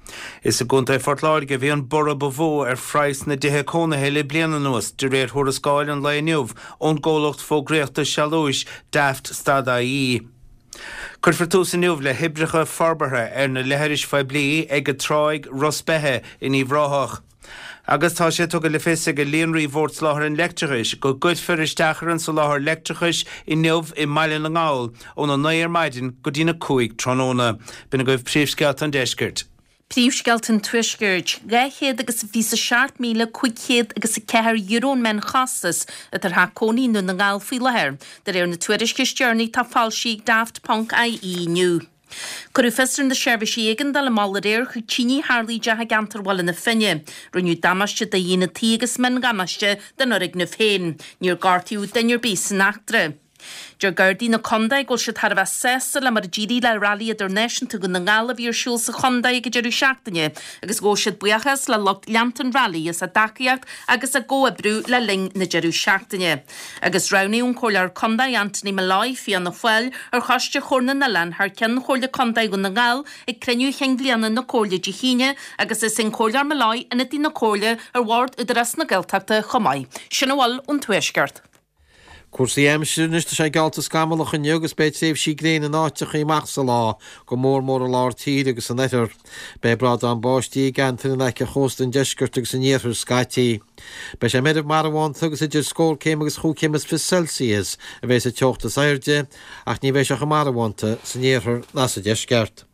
Is a gúnta fortláir go bhí an bora bhó ar phrais na dithe cónathe le bliana nuas de réir thurascáil an leiniuh ón ggólacht fógréachta sealúis daft stada í. Chud fratús an nuamh le hibrecha farbartha ar na leithris feblií ag go tráig rosbethe in íomhráthach. Agus tá sé tugad le fisa go líonraí bhórt láthar an lectrichis go gcuid firisteachar sa láthar lectrichis i nuamh i maiile na ngáil ón an nair maidin go dtína cuaig tróna. Bina goibh príomhscéalt an deiscirt. Príomhscéaltan tuisgurt, gaichéad agus bhí sa seart míle chuichéad agus sa ceithir eurón men chastas a tar ha cóní nu na ngáil faoi lethir, dar ar na tuairiscis journey tá fáilsí daft punk I E nu. Curú festar na seirbhísí éigean dal mála réir chu tíní Harlí dethe gantar bhil na finne, runniu damaiste de dhéana tí agus men gamaiste den orig na féin, níor gartíú den bí san achtra. Deir Gardaí na condaid go se tar bheith sesa le mar ddírí le rally idir neisianta go na ngála bhíor siúil sa condaid go deireadh seachtaine, agus go siad buachas le locht leantan rally is a daciacht agus a ggóabrú le ling na deireadh seachtaine. Agus raníún choir condaid Anthony Malloy fi an na foiil ar chaiste chórna na len haar cean chóirla condaid go na ngáil ag creniu cheanglianna na cóirla de híine agus is sin chóirlar Malloy ina tí na cóirla ar bhard idir as na geilteachta chomáid. Sinna bhil ón tuaisceart. Cuasaí éimisiúniste sé galtas gamalach an agus beit séh sí gréin an áiteach í machsa lá go mór mór a lár tíd agus an netar. Be brad an báistí gantain an eice chóst an deisgurt agus an níothar scatí. Be sé méidir mar bháin tugus idir scóil céim agus chúcéimas fi Celsius a bheits a teochtas airde ach ní bheith seach a mar bhhainta san níothar nas a deisgurt.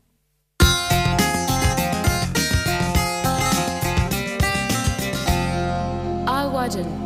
Áhaidan.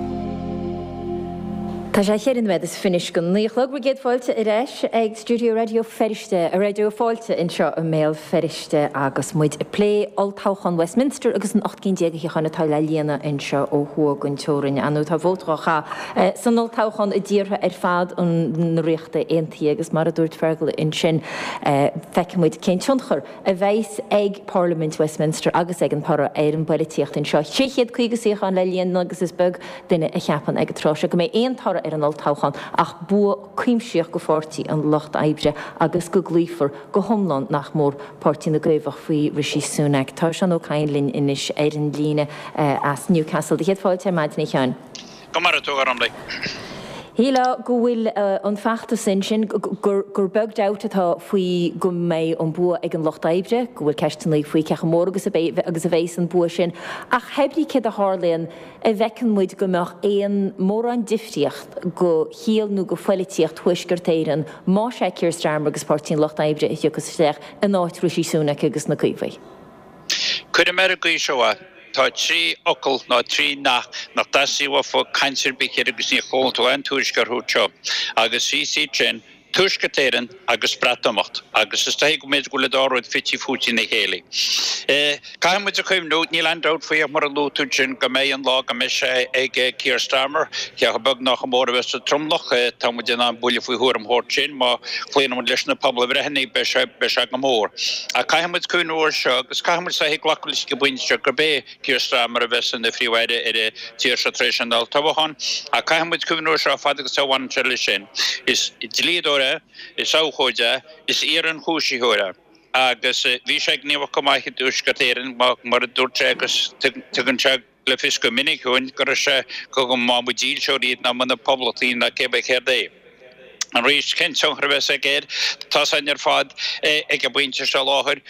Tá sé chéann bheith is finis go níochlog brigéad fáilte i réis ag Studio Radio Feriste a radio fáilte in seo a méil feriste agus muid i plé oltáchan Westminster agus an ochcin déag chuna tá le líana in seo ó thuag an teorin anú tá bhótracha san oltáchan i ddíortha ar fad an riachta aontaí agus mar a dúirt fergal in sin feicimid cén tionchar a bheits ag Parliament Westminster agus ag an para ar an builtíocht in seo. Siad chuigus íchan le líana agus is bug duine a cheapan ag tráise go mé aon tara ar an oltáchan ach bu cuimseoach go fortí an locht aibre agus go glífar go homlan nach mór pártí na gréibhach faoi Rishi Sunak. Tá se nó cainlinn inis ar an líne as Newcastle. Di héad fáilte maidna cheann. Go mar tú ar an lei. Híla go bhfuil an feachta sin sin gur beg deautatá faoi go méid an bua ag an locht aibre, go bhfuil ceistan le faoi cecha mór agus a bhééis an bua sin. Ach hebrí cé a hálainn a bhecin muid go meach éon mór an difriocht go híalnú go foiiltíocht thuisgurtéiran má sé Keir Starmer agus pártín locht aibre i dheochas isteach an áit Rishi Sunak agus na cuimhaí. Cuid Americaí seoa. Tá trí ocail ná trí nach nach dasíha fó cancer bicéir agus ní chóntú an tuaisgur húseo agus sí sí sin tuiscatéiran agus bratamocht agus is taigh méid go le dáróid fití fútí na chéala. Caiimiid a chuim nó níl an dáid faoíoh mar a lútú sin go méid an lá go me sé ag Keir Starmer ceach bug nach mór a bheits a tromlach tá mu den an buile faoi thuair am hórt sin má chuoinm leis na pobl brehannaí be se be se go mór. A caiimiid cúnúir seo agus caiimiid sa ghlacolis go buinte gur bé Keir Starmer a bheits na fríomhhaide ar a tíir sa tréis an dal tabhaán a caiimiid cúnúir seo fad agus sa bhain se lei sin is líadóra is áchóide is ar an chúisiúra. Agus bhí sé níomh gomáiche dúscatéiran mar a dúirte agus tugann le fis go minic chuin gur se go go má budíl seoíad na mana pobltíí na cébeh chéir. An rís cin sonchar bheits a géir tá san ar fad ag a buinte se láthir.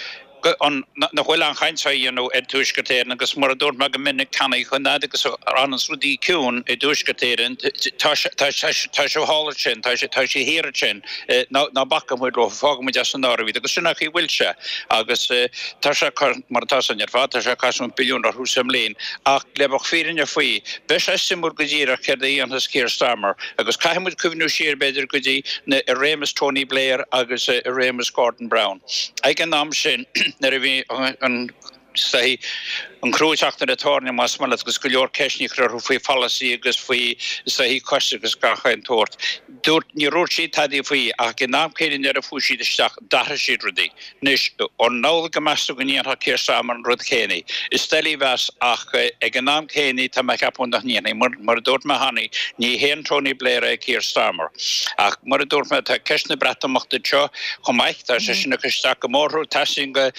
na bhfuil an chaintá dhéanú ar túiscatéir agus mar a dúirt me go minic canna chuna agus anas rudí ciún i dúiscatéirin tá seo hála sin tá sé híire sin ná bacam chuid ro fágam de san áhí agus sinna í bhfuilse agus tá se mar tá san ar fá tá se caiún biliún ar húsam léin ach lebach férin ar faoi be simú go ddíar chuir íontas Keir Starmer agus caiimid cumhnú siar beidir go dtí na a rémas Tony Blair agus a rémas Gordon Brown. Ag an am sin na a bhí an say an cruúteachtar a tórne mas mal agus go leor ceisnig ar faoi fallaí agus faoi say coiste agus gacha an toirt. Dúirt ní rúir sí tadí faoi ach gin nám céidir ar a fúsí isteach dara siad rudí. Nis an nála go measta go níontha Keir Starmer an rud chéine. Is stelí bheas ach ag an nám chéine tá me capúnach níana mar dúirt me haní ní héan Tony Blair a Keir Starmer. Ach mar dúirt me tá ceisna bretamachta seo chumáich tá sé sinna chuisteach go mórú taising go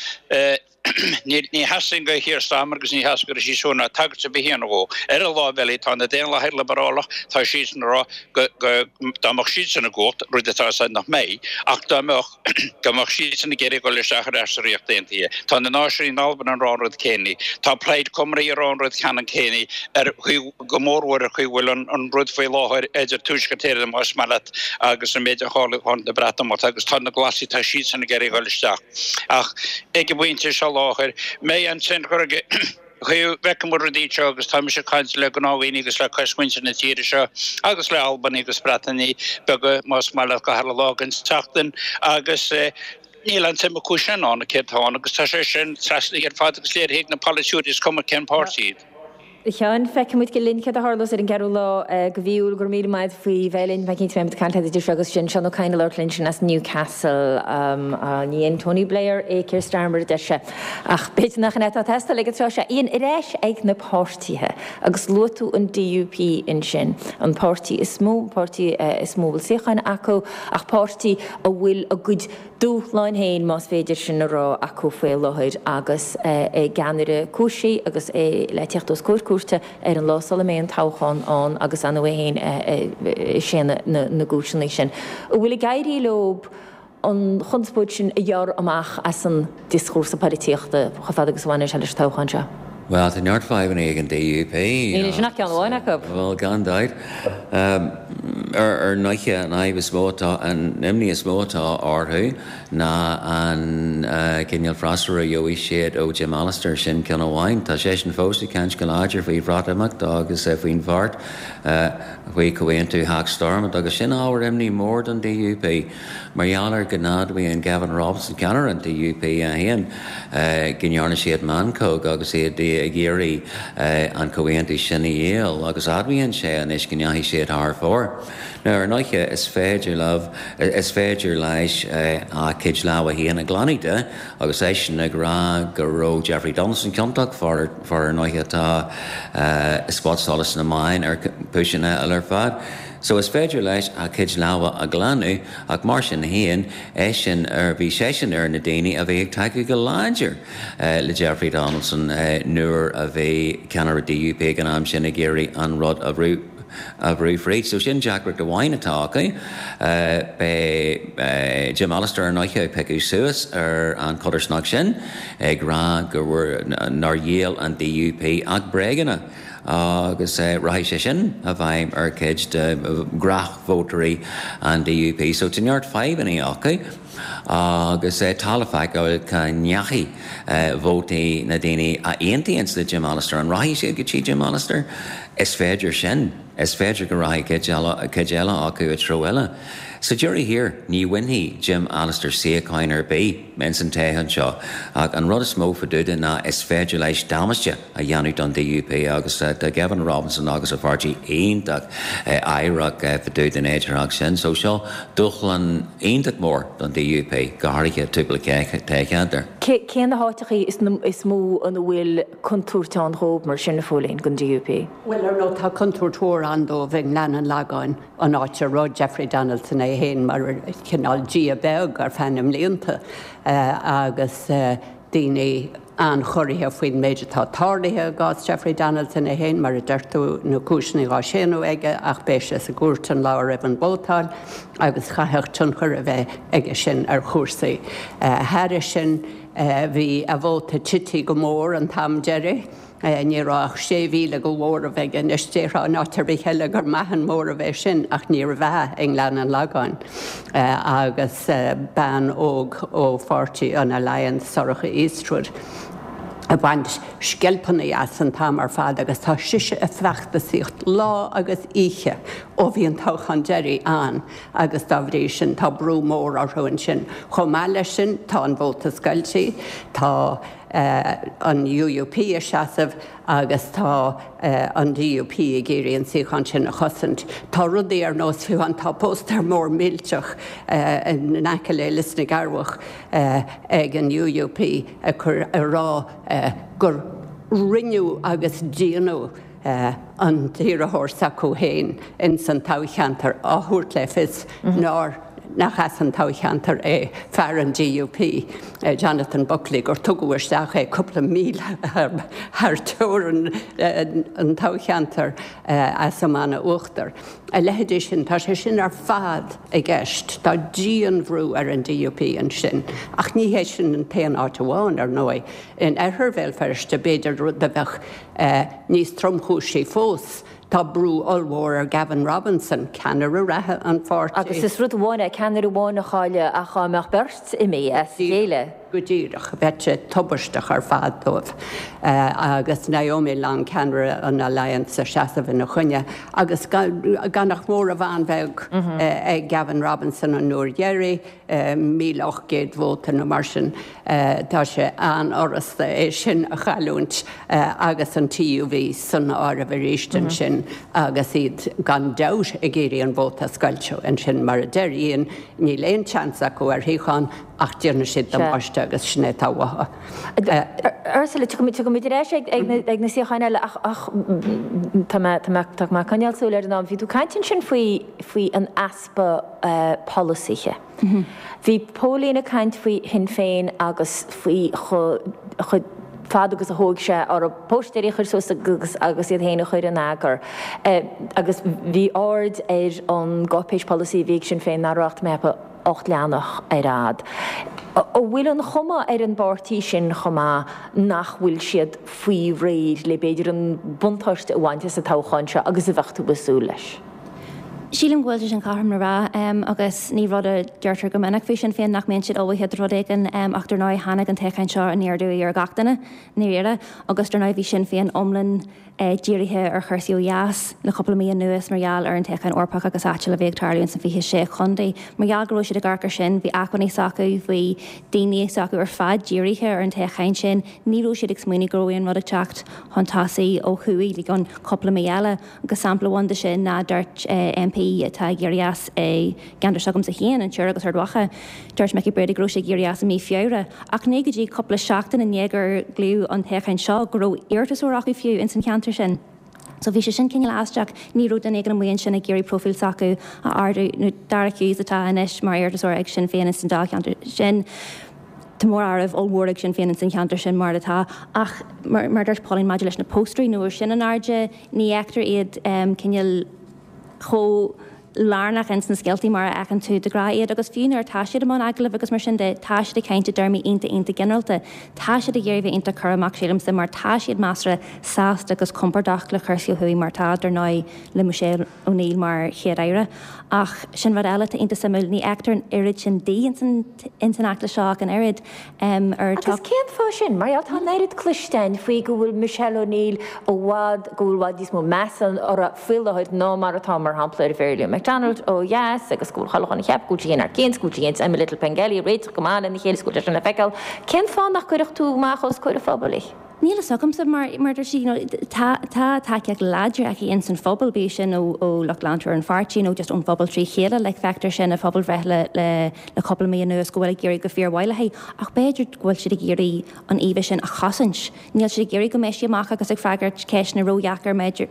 ní hasing go Keir Starmer agus ní hasgur sí súna tag sa bhíana go ar a lábhelí tá na déan le heile barálach tá sí rá dáach sí sanna gót ruidirtá san nach mé ach dáach goach sí sanna géir go le seachar eíocht daontaí tá na náisií Alban an ránrad céine tá pleid cumraí a ránrad chean céine ar go mórhar a chu bhfuil an rud faoi láthir idir túiscatéir más meile agus an méidir chála chun de bretam agus tá na glasí tá sí sanna géir go leisteach ach ag go bhainte se láthir mé an sin chuige chu bhecamúí agus tá se caiint le go náhaoine agus le cosmuinte na tíiri seo agus le Alban agus Bretaní be go más meile go hala lágans teachtain agus níl an tim acu sin anna cétáin agus tá sé sin trasna ar fád agus léir héag na polisiúris cum cén páirtíd. Chean feicemuid go lince a hálas ar an garú lá go bhíúil gur míad maid faoi bhelinn me cinnte me canta idir agus sin seanú caiine leirlinn sin as Newcastle níon Tony Blair é Keir Starmer de se ach beit nach an etá testa le trá se íon iréis ag na pártíthe agus luú an D U P in sin an pártí is smó pártí is móil séchain acu ach pártí a bhfuil a gud dúláin héin más féidir sin rá acu fé loid agus é ganire cuasaí agus é le techtós cuaircú cuairte ar an lásala mé an táchaán an agus an bhhéin sinna na gúisina sin. Bhfuil gaiirí lob an chunspóid sin a dhear amach as an discúrsa paritíochta chufad agus bhaine se leis táchaán se. Well, the North Five and Egan D U P. You know, not going to Well, gone died. Um, er, er, Nike and I was smota and Nimni is smota or who na and Kenyal Froster yo we shed o Jim Alistair shin can a wine tashesh and fosi can't go larger if we brought a dog as if we vart we go into Hack Storm and dog a shin hour Nimni more than D U P. Mariana Ganadwi and Gavin Robinson Canner and D U P and Ginyarna shed Manco agus he a Gary an coenti sinny ale agus adwian sé an is gynyahi sé har for. Now ar noiche is féidir love is féidir leis a kid lawa hi an a glanide agus éisian a gra go Jeffrey Donaldson contact for for ar noiche tá spot solas na mine ar pushing a lar fad. So is féidir leis a kid lawa a glanu ag mar sin héan éisian ar bhí séisian ar na daine a bhí ag taige go láidir le Jeffrey Donaldson nuair a bhí ceanar D U P gan am sin a géirí an rud a bhrú a bhrú fréid. So sin Jackrick de bhaine táca be Jim Alistair an noiche peú suas ar an codir snag sin ag rá gur bhfuair nar dhéal an D U P ag breganna. agus raithí sé sin a bhaim ar céid de grach vótarí an D U P. So tinart five in acha agus talafaic ó neachi vótaí na daine a aontaíonn le Jim Alistair an raithí sé go tí Jim Alistair is féidir sin is féidir go raithí céile acu a troile. So jury here, ní winhí Jim Alistair sé coiner B, mensan téhan seo, ag an rud is mó fa dúda na is féidir leis dámaiste a dhéanú don D U P agus de Gavin Robinson agus a bhartí aonach éireach fa dúda in éidir ag sin, so seo duchlan aonach mór don D U P, gáiriche túpla téchaidir. Céan na háitichaí is mó an bhfuil contúrtán hób mar sin na fólainn gon D U P? Well, ar nó tá contúrtóir an dó bheith leanan lagáin an áite rud Jeffrey Donaldson é héin mar cinál Gia Beg ar fannim líonta agus daoine an choirithe faoin méidir tá tardaithe gás Jeffrey Donaldson é héin mar a deirtú nó cúisina gá séanú aige ach béise sa gúirtan lá raibh bótáil agus chatheach tun chur a bheith aige sin ar chósaí. Thir sin bhí a bhóta tití go mór an tam Jerry. Níráach sé bhíle go bhór a bheith an istéá nátar bhí heile gur maihan mór a bheith sin ach ní bheith ag lean an lagáin. agus ban óg ó fortí an Alliance Sorcha Eastwood. A bhaint scelpanna as an tam ar fad agus tá siise a fechta síocht lá agus ihe ó bhíon táchan Jerry an agus dá bhrí sin tá brú mór ar thuin sin. Chomá lei sin tá an bhóta scailtí, tá Uh, an U U P a seaamh agus tá uh, an D U P a géiríonn síchan sin a chosint. Tá rudaí ar nós fiúhan tá póstar mór mílteach uh, in nace le lisna garhach uh, ag an U U P a chur a rá uh, gur rinneú agus díanú uh, an tírathir sacú héin in san táchantar áthúirt le fis mm-hmm. ná nach as an táchantar é fear an G U P uh, Jonathan Buckley gur tuguaisteach é cúpla míl ar túir an táchantar uh, as am anna uachtar. A lehéidir sin tá sé sin ar fad a gceist, tá díon bhrú ar an D U P an sin, ach ní hééis sin an pean átaháin ar nói. In airthir bhfuilfeiriste beidir rud a bheith uh, níos tromchúsí fós. Tá brú allmhór ar Gavin Robinson ceanar a rathe an fáirt. Agus is rud bháinna ceanar bháinna cháile a chaach bert i mé a chéile. Go ddíireach bheitse tubairsteach ar fad dómh. Uh, agus Naomi Long ceanar an Alliance a seaamh na chuine, agus gannach mór a bhain bheith mm-hmm. uh, ag Gavin Robinson an nuair Jerry, uh, mí och géad bhóta na mar sin, uh, tá sé an orasta é sin a chaúint uh, agus an T U V san ára bhrístan mm-hmm. sin agus iad gan deis a géirí an bóta scailteo an sin mar a deiríonn ní léon chance acu ar híáin ach dearna siad am aiste agus sinné táhatha. Ursula tu go mid éis ag na síocháin eile ach tá má canealsúil ar an ná bhí tú caiintin sin faoi an aspa policyche. Bhí pólína caiint faoi hin féin agus faoi chud fad agus a thóg se ar a póstéirí chuir so agus agus iad héanana chuir an agar. Agus bhí ard ar an gopéis policy bhíh sin féin náreacht mepa ocht leannach ar rád. ó bhfuil an chuma ar an bartíí sin chumá nach bhfuil siad faoi réid le beidir an buntáiste bhainte sa táchainte agus a bhechtú basú leis. Sílim ghfuil an carm na rá um, agus ní rud a deirtar go minic fé sin féin nach mén siad óhaid rud éigen um, ach tar náid hána an techain seo a níardú ar gachtainna níire agus tar náid bhí sin féin omlinn uh, díirithe ar chuirsaíú jaas le coppla míon nuas margheall ar an techain orpach agus áte le bhéh tarlún san fihe sé chundaí. Margheall goró siad a garcar sin bhí acuinna sacu bhí daoine sacu ar fad díirithe ar an techain sin níró siad ag smuoine goróíon rud a teacht hantásaí ó chuí le an coppla míeile agus sampla bhainte sin ná dúirt uh, M P atá géirías é gandar sagam sa chéan an teir agus ardhacha dúirt meici breid grú sé géirías a mí fiúre ach négadtí coppla seachtain in néagar glú an techain seo goró irtasúach fiú in san cheantar sin. So bhí sé sin cin láisteach ní rud an éag an mhaon sin a géirí profil sacu a ardú nó darachús atá inis mar irtasúir ag sin féana san dá cheantar sin. Mór áibh óhórigh sin féanaan san cheantar sin mar atá ach mar mar dúirt Pauline Madge leis na póstrí nuair sin an airde ní eachtar iad um, cinneal cho lárnach in san scialtaí mar echan tú de gra iad agus fiúnar tá siad amán aglah agus mar sin de tá siad a ceinte dermí inta inta generalta tá siad a ggéirbh inta chuach sílam sa mar tá siad másra sásta agus compardach le chuirsiú thuí mar tá ar ná le Michelle O'Neill mar chéad éire ach sin bhar eile inta samú ní eachtar an irid sin dí in san achla seach an irid um, ar agus céan fá sin mar tá néirid cluistein faoi go bhfuil Michelle O'Neill ó bhád go bhfuil bhád dís mó mesan ar a fuileid ná mar atá mar hampla ar féirliú McDonald ó yes agus gúil chalachan cheap gúiltíon ar cén gúiltíon am Little Pengelly réit gomáin in chéile gúil an feáil. Cén fá nach chuireach tú máchos chuir a fábalí? Níl sogam sa mar martar sí tá takeag láidir a in san fphobal bé sin ó ó Lochlantar an fartí nó just ón fphobal trí chéile le fetar sin a fphobal bhreile le le coppla mé nuas gohfuil géirí go fíorhhaile ach beidir ghfuil si géirí an omh sin a chasint. Níl si géirí go meisi amach agus ag freigart ceis na róheachar méidir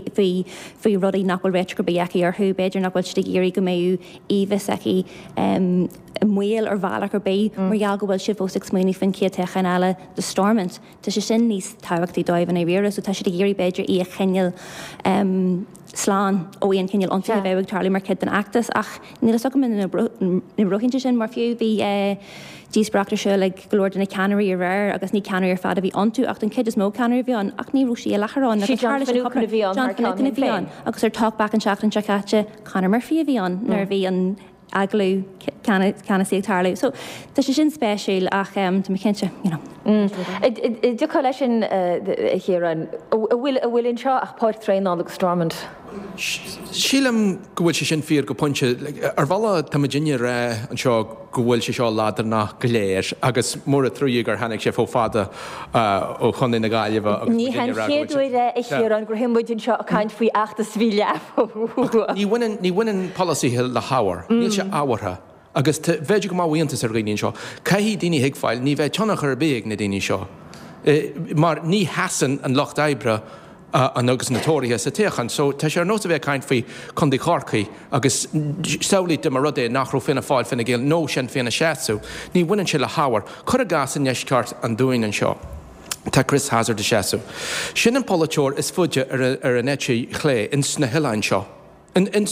faoi rudaí nachhfuil réit go beachaí ar thu beidir nachhfuil si géirí go méú omh aici muil ar bhealach ar bé margheall go bhfuil si fós smuoine fan cé techan eile de stormint. Tá sé sin níos táhachttaí dóibh é riras, so tá sé de géirí beidir í a cheneal sláán ó íon cinil an fi bheith tarlaí mar cid an actas ach nílas so min na brochinte sin mar fiú bhí dís brachtar seo le glóir na Canary ar réir agus ní Canary ar fada bhí antú ach an cid is mó Canary bhí an ach ní rúsí a lecharrán agus bhí an agus ar talkback an seach an seacaite Conor Murphy a bhí an nar bhí an aglú canna sí tarlaú. So tá sé sin spéisiúil ach tá cinnte, you know. Du lei sin chéan bhfuil in seo ach páirt tréin agus Stormont. Sílam go bhfuil sé sin fíor go pointse ar bhela tá Virginia ré an seo go bhfuil sé seo láidir nach go léir agus mór a trúí gur hanig sé fó fada ó chunaí na gáileh. Ní hen chéadúire i chéar an gur himmuidn seo a caiint faoi achtas bhí leaf. Ní bhainean policy le háhar, níl sé áhartha. agus bhéidir go má bhaontas ar réíonn seo. Caihí daoine hiagfáil, ní bheith teannach ar béag na daoine seo. Mar ní hasan an locht ébre an agus natóirithe sa téchan, so tá sé ar nó a bheith caiint faoi chundí chorcaí agus saolaí de mar rudé nachrú finna fáil finna géal nó sin finna séú, ní bhainean se le háhar, chur a gas in neisceart an dúin an seo. Tá Chris Hazard de séú. Sin an polateir is fuide ar an étí chlé in sna hiáin seo. In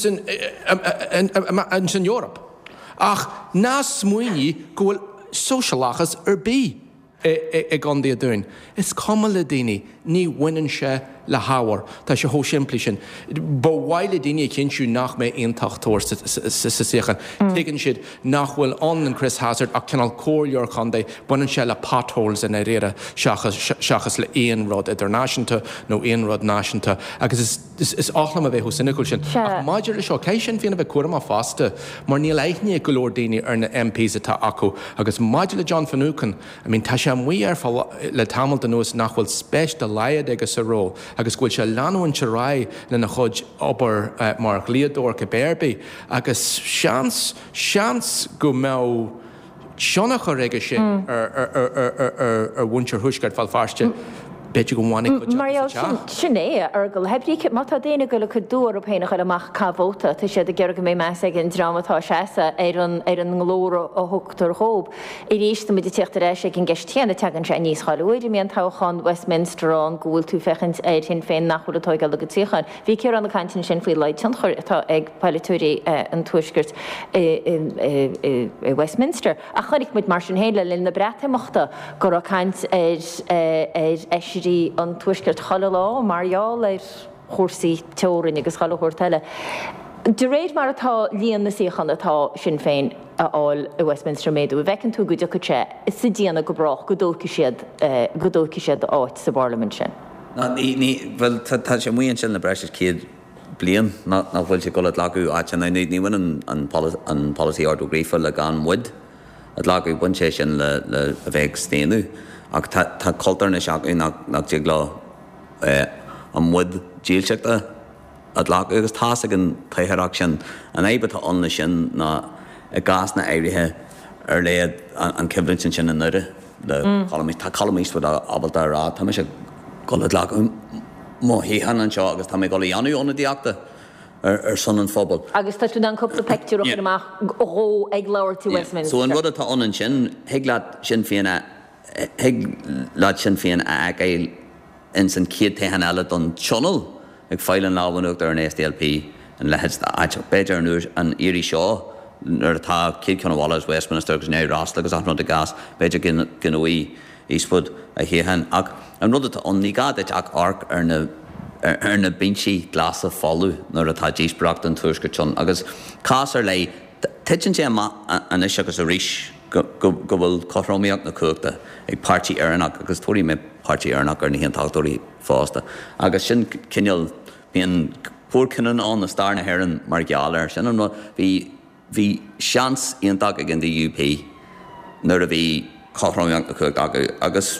san Eorop. Ach ná smuoine go bhfuil socialachas ar bí ag gandí a dúin. Is cuma le daoine ní bhainean se le háhar tá sé thó siimplí sin. Ba bhhaile daoine cinsiú nach mé aontachttóir sa séchan. Tuigeann siad nach bhfuil an an Chris Hazard ach cinál cóirleor chundé baineann se le potholes in réire seachas le aon rud idirnáisiúnta nó aon rud náisiúnta agus is áchlam a bheith sinnicúil sin. Ach maidir le seo cé sin bhíonna bheith cuairm fásta mar níl éithní go leor daoine ar na M Ps atá acu agus maidir le John Finucane, I mean tá sé muí ar le tamil den nuas nach bhfuil spéis de leiad agus a ró agus gúil se leanúin se rá le na chud obair mar líadúir go béirbe agus seans seans go mé seannach réige sin ar bhaintear thuisceart fáil fáiste. Beidir go bháinnig Marial sinné ar go hebrí mátá déana go le chu dúr péinach ar amach cabhóta, Tá sé de ggéir go mé me ag an dramatá seasa ar an glóra ó thugtar hób. I rééis mu teachtar éis ag an gceistíanana tegann sé níos chaúidir míon táchan Westminster an gúil tú fechant é tin féin nachfuil atá go le go tíchan. Bhí cear an na cantin sin faoi leid an chuir atá ag palaitúí an tuisgurt Westminster. A chunig muid mar sin héile le na bretamachta go a cant ar an tuisgurt chala lá marall ar chósaí teorin agus chala chóirteile. De réad mar atá líon na síchan atá sin féin aáil i Westminster méadú, bhecinn tú go decha sé is sa díana go brach go dócha siad go dócha siad áit sa Parliament sin. Bhfuil tá sé muon sin na breis céad blion nach bhfuil sé go leú áit ní bhain an policy ardúgréfa le gan muid a leú buin sé sin le a bheith stéanú. Ach tá cultarna seach nach tí lá an mud díalseachta a lá agus tá an taithreaach sin an ébe tá anna sin ná a gas na éirithe ar léad an cibhlinn sin sin an nuire le tá colmís fud abalta rá tá se go le lá má híhan an seo agus tá mé go anúna díachta ar son an fphobal. Agus tá tú an coppla picú amach ó ag leir tú Westminster. So an rud atá anan sin heaglaat sin féna Hig láid sin féin ag é in san céad taithan eile don channel ag fáil an lábhanúcht ar an S D L P an lehead beidir an úr an éirí seo ar tá céad chun bhla Westminster agus né rás agus an de gas beidir gin uí íspud a chéhan ach an rud atá an ní gad ag arc ar na ar na bintí glas a fallú nar atá díosbreacht an tuaisgurt agus cás ar lei tiitin sé an is agus a ríis go bhfuil chothróíoach na cuachta ag pártí airnach agus tuairí mé pártí airnach ar na híon táachtarí fásta. Agus sin cineal bíon fuórcinan an na star na hairann mar geallar sin an bhí bhí seans íontach ag an D U P nuair a bhí chothróíoach na cuachta agus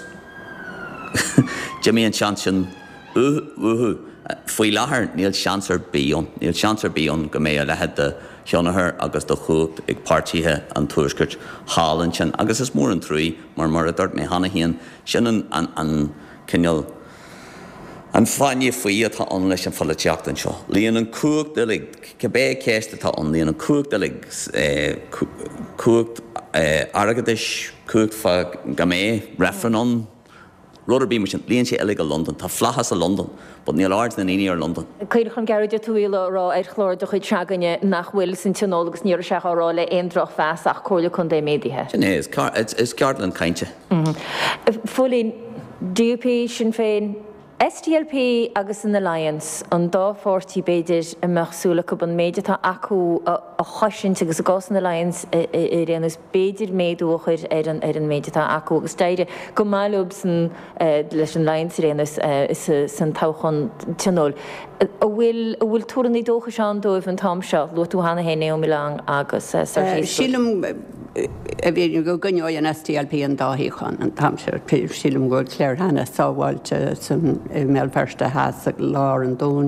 Jimmy an seans sin uhu faoi láthair níl seans ar bíon, níl seans ar bíon go mé a lehead de Seanathair agus do chucht ag pártíthe an tuaisgurt hálann sin agus is mór an trí mar mar a dúirt mé hana híon sin an cineal an fáinne faoi atá an leis an follateacht an seo. Líon an cuacht de lig cebé céiste tá an líon an cuacht de lig cúgt agadis cúgt fa gamé refranon rudder bí mar sin líonn sé eile go London, Tá flachas a London, bud níl áard na naine ar London. Cuir chun gairid túile rá ar chlór do chuid seaganne nach bhfuil san teolalas níor se rála aon droch feas ach chola chun dé médithe. Sin é, is Gardaland cainte. Fólín D U P sin féin S D L P agus an Alliance an dá fórtí beidir a meachsúla go an méide tá acu a choisint agus a gás an Alliance i réanús beidir méadúchair ar an ar an méide tá acu agus deide go máilúb san leis an Alliance réanús san táchan teanol. A bhfuil bhfuil túran í dócha seán dóibh an tám seo, lu tú hána héna ó Milán agus sílam a bhíon go gneoid an S D L P an dáhíáin an tamseir sílam go léir hena sáháilte san mé ferste heas a lá an dún.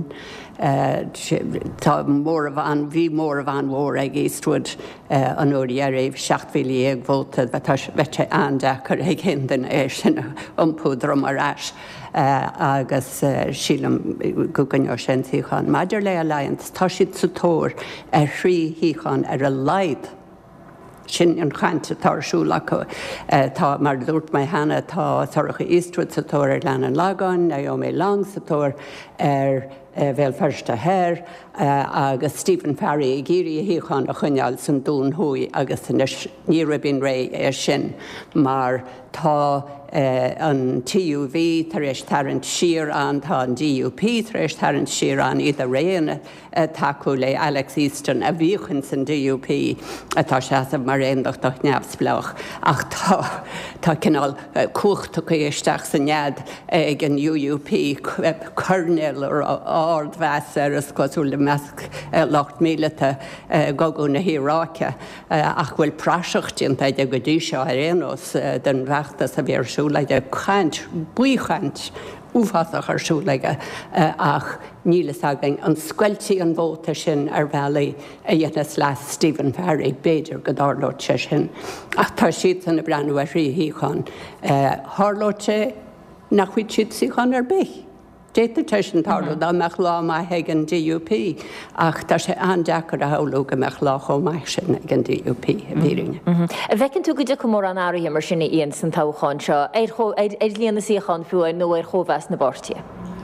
Tá mór a bhain, bhí mór a bhain mhór ag Eastwood an óí ar éh seaachhí ag bhóta bheite andechar ag hindan é sin ompúdrom arás. agus sílam go gneir sin híáin. Maidir le Alliance tá siad sa tóir ar thrí híáin ar a leid. Sin an chainte tarsúla go tá mar dúirt mai hena tá thorcha Eastwood sa tóir ar lean an lagáin, Naomi Long sa tóir ar bhéil ferste hair agus Stephen Ferry i ggéirí híáin a chuneal san dún thuí agus ní rabín ré ar sin mar tá an T U V tar éis tarrant siar an tá an D U P tar éis tarrant siar an iad a réana taú le Alex Easton a bhíchan san D U P atá se mar réondacht neamhsplach ach tá tá cinál cuachta go éisteach san nead ag an U U P churnil ar áard bheas ar as cosú le measc locht míleta goú na híráce ach bhfuil praseachtíonnta ag go dtí seo ar réanos den bheachtas a bhíar súlaide chaint, buchaint úfasach ar súlaige ach nílas again an scuiltí an bóta sin ar bhealaí a dhéanas leis Stephen Ferry béidir go dárlóte sin. Ach tá siad san na breanú a rithíáin. Thárlóte nach chuid siad síáin ar bith. Déta tesin táú dá meach lá mai heag an D U P ach tá sé andechar a haú go meach lá cho mai sin ag an D U P a bhíringe. A bhecinn tú go de go mór an áirí mar sinna íon san táchaáin seo ar líonna síáin fuáin nó ar chomhheas na bortia.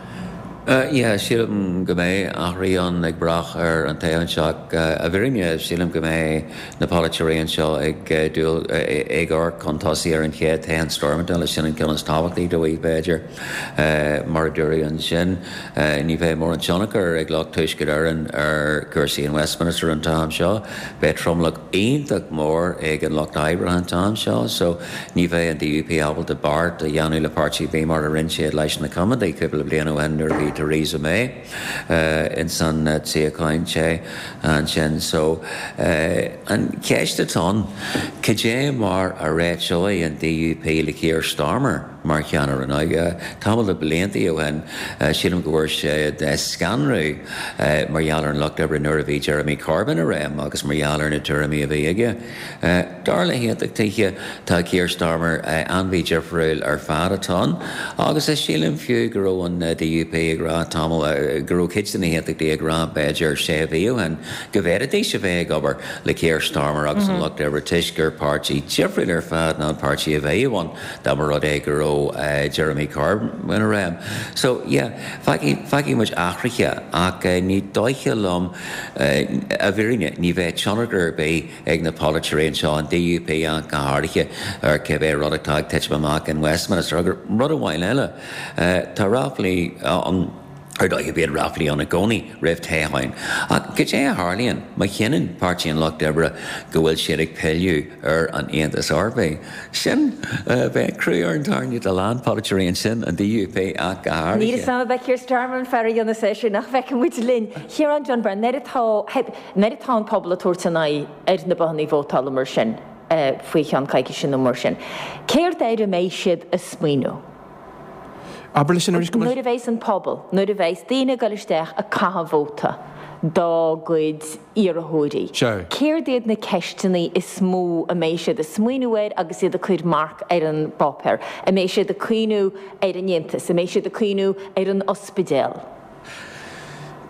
Ié sílam go mé athraíon ag brach ar an taann seach a bhírinne sílam go mé na Politeíonn seo ag dúil ag ár contáí ar an chéad taon stormanta le sin an cillan táhachtaí do bhí Beiidir mar dúirí an sin ní bheith mór an teannachar ag lech tuiscid ar an ar Cusaí an Westminster an tám seo, bheith tromlach aonach mór ag an Locht Ibre an tám seo, so ní bheith an D U P ábal de bart a dheanú le pártí bé mar a rinn siad leis na Comadaí cúpla bliana bhain nuair bhí Theresa May uh, in san uh, tíaáin sé an sin so uh, an ceiste tán cé mar a réit seo an D U P le Keir Starmer mar cheanar an aige tamil le bliantaí ó hen sílam go bhfuir sé de scanrú marhealar an Locht Ibre nuair a bhí Jeremy Corbyn a réim agus marhealar na tuairimí a bhí aige. Dar le héadach tithe tá Keir Starmer anbhí Jeffrey ar fad atá agus is sílam fiú go raibh an D U P ag rá tamil go raibh kitna héadach dí ag rá Beiidir sé bhí ó hen go bhéad dí sé bheith gobar le Keir Starmer agus an Locht Ibre tuisgur pártí Jeffrey ar fad ná pártí a bhéháin dá mar rud é go raibh Uh, Jeremy Corbyn when around. So yeah, fagi fagi much achricha ach uh, ní dóiche lom uh, a bhírinne ní bheith teannagar be ag na Politeíonn seo an D U P an gáthiriche ar cebé rudachtag teitmach in Westminster agur rud a bhain eile tá ráflaí an ar dá bíad ráflaí an a gcónaí raibh thaáin. Ach go dé a Harlíonn má cheann pártí an Locht Ibre go bhfuil siad ag peilú ar an Aontas Ardbé. Sin bheith cruúar an tarniú de lán Politeíonn sin an D U P ach go háirithe. Ní sam bheith Keir Starmer an fear dhéanana sé sin nach bheith muid linn. Chiaran John Brown, neirtá an pobl a tuairtaí ar na bannaí bhótála mar sin faoi cheann caiici sin na mar sin. Céir d'éidir méid siad a smaoinú. Aber leis an Nuair a bhééis an pobl, nuair a bhééis daoine goisteach a cathbhóta dá goid iarthóirí. Céir déad na ceisteannaí is smó a mééis siad a smaoinúir agus iad a chuid marc ar an bopper, a mééis siad a cuiinú ar an Aontas, a mééis siad a cuiinú ar an ospidéal.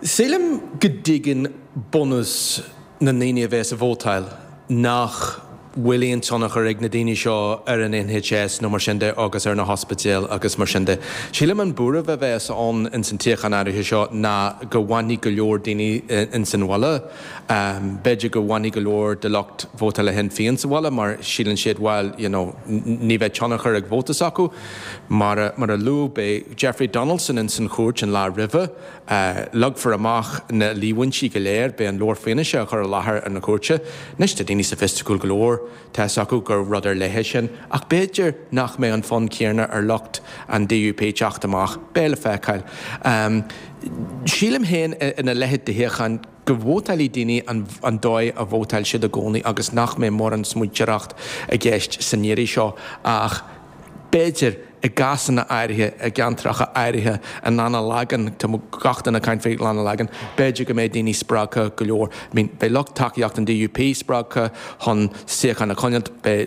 Sílim go dtígan bonus na naine bheits a bhótáil nach William tonnach ar ag na daine seo ar an N H S nó mar sinnde agus ar na hospital agus mar sinnde. Síle an búra bheith bheits an in san tíochan áirithe seo na go bhainní go leor daoine in san bhile. Um, Beidir go bhainní go leor de locht bhóta le hen féin sa bhile, mar sílann siad bhil you know, ní bheith tonnach ar ag bhótas acu, mar, mar a lú be Jeffrey Donaldson in san chóirt an lá rive, uh, lug for amach na líhaintí go léir be an lór féine se chur a láthair an na chóirte, nes de daoine sophistical go leor, Tás acu gur rudar lethe sin, ach beidir nach mé an fon céarna ar locht an D U P teach amach, béle feicáil. Um, Sílim héin ina lehead de héchan go bhótailí daoine an, an dóid a bhótail siad a gcónaí agus nach mé mór an smuoitereacht a gceist sanéirí seo ach beidir i gasanna airithe a gantracha airithe an anna lagan tá gachtain a cain féit lana lagan beidir go méid daoine sprácha go leor. I mean, be lucht takeíocht an D U P sprácha hon siochan na coinint be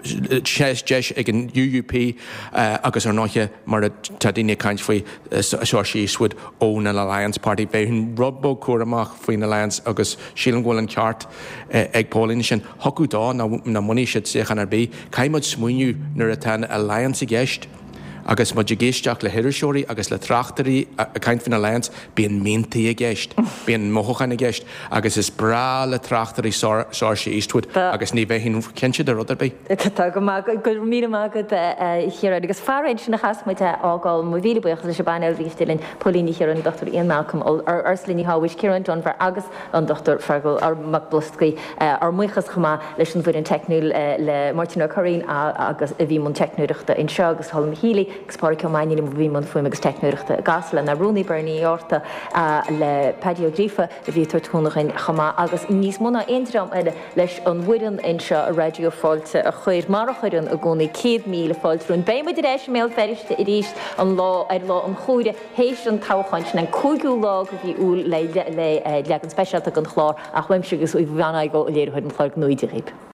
séis deis ag an U U P uh, agus ar náithe mar tá daoine caint faoi seir sí suid ón an Alliance Party bé hunn rudbó cuaramach faoin Alliance agus sílan ghfuil an ceart uh, ag pólín sin hocu dá na, na muí siad siochan ar bí caiimid smuoinú nuair a tan Alliance i gceist agus mud géisteach le hiiriseoirí agus le trachtarí a, a caint fin Alliance bíon méntaí a gceist, bíon mothchan a gceist agus is brá le trachtarí sáir sé Eastwood agus ní bheith hín cinse de rudar bí. Tá go gur mí mágad chéad agus farréid sin na chasmuide ágáil mú bhíle buochas leis banil rístilinn políní chéar an Doctor Ian Malcolm ar arslíní háis Kieran John Ver agus an Doctor Fergal ar mac bloscaí ar muchas chumá leis an bfuid an technúil le Martin Corín agus a bhí mun technúireachta in seo agus Holm Healy Spáirce mainine mo bhí man fuim agus technúireachta gasla na Rooney Bernie orta le Paddy O'Grifa a bhí tuairtúnachain chamá agus níos mna intram eile leis an bhuian in seo a radio fáilte a chuir mar a chuirann a gcónaí céad míle fáiltrún. Béimiid éis mé feriste i ríist an lá ar lá an chúide hééis an táchaint na cúgiú lá go bhí úl le le le an speisialta an chlár a chuimsegus ó bhheanna go léirhuiid an chláir nuidirib.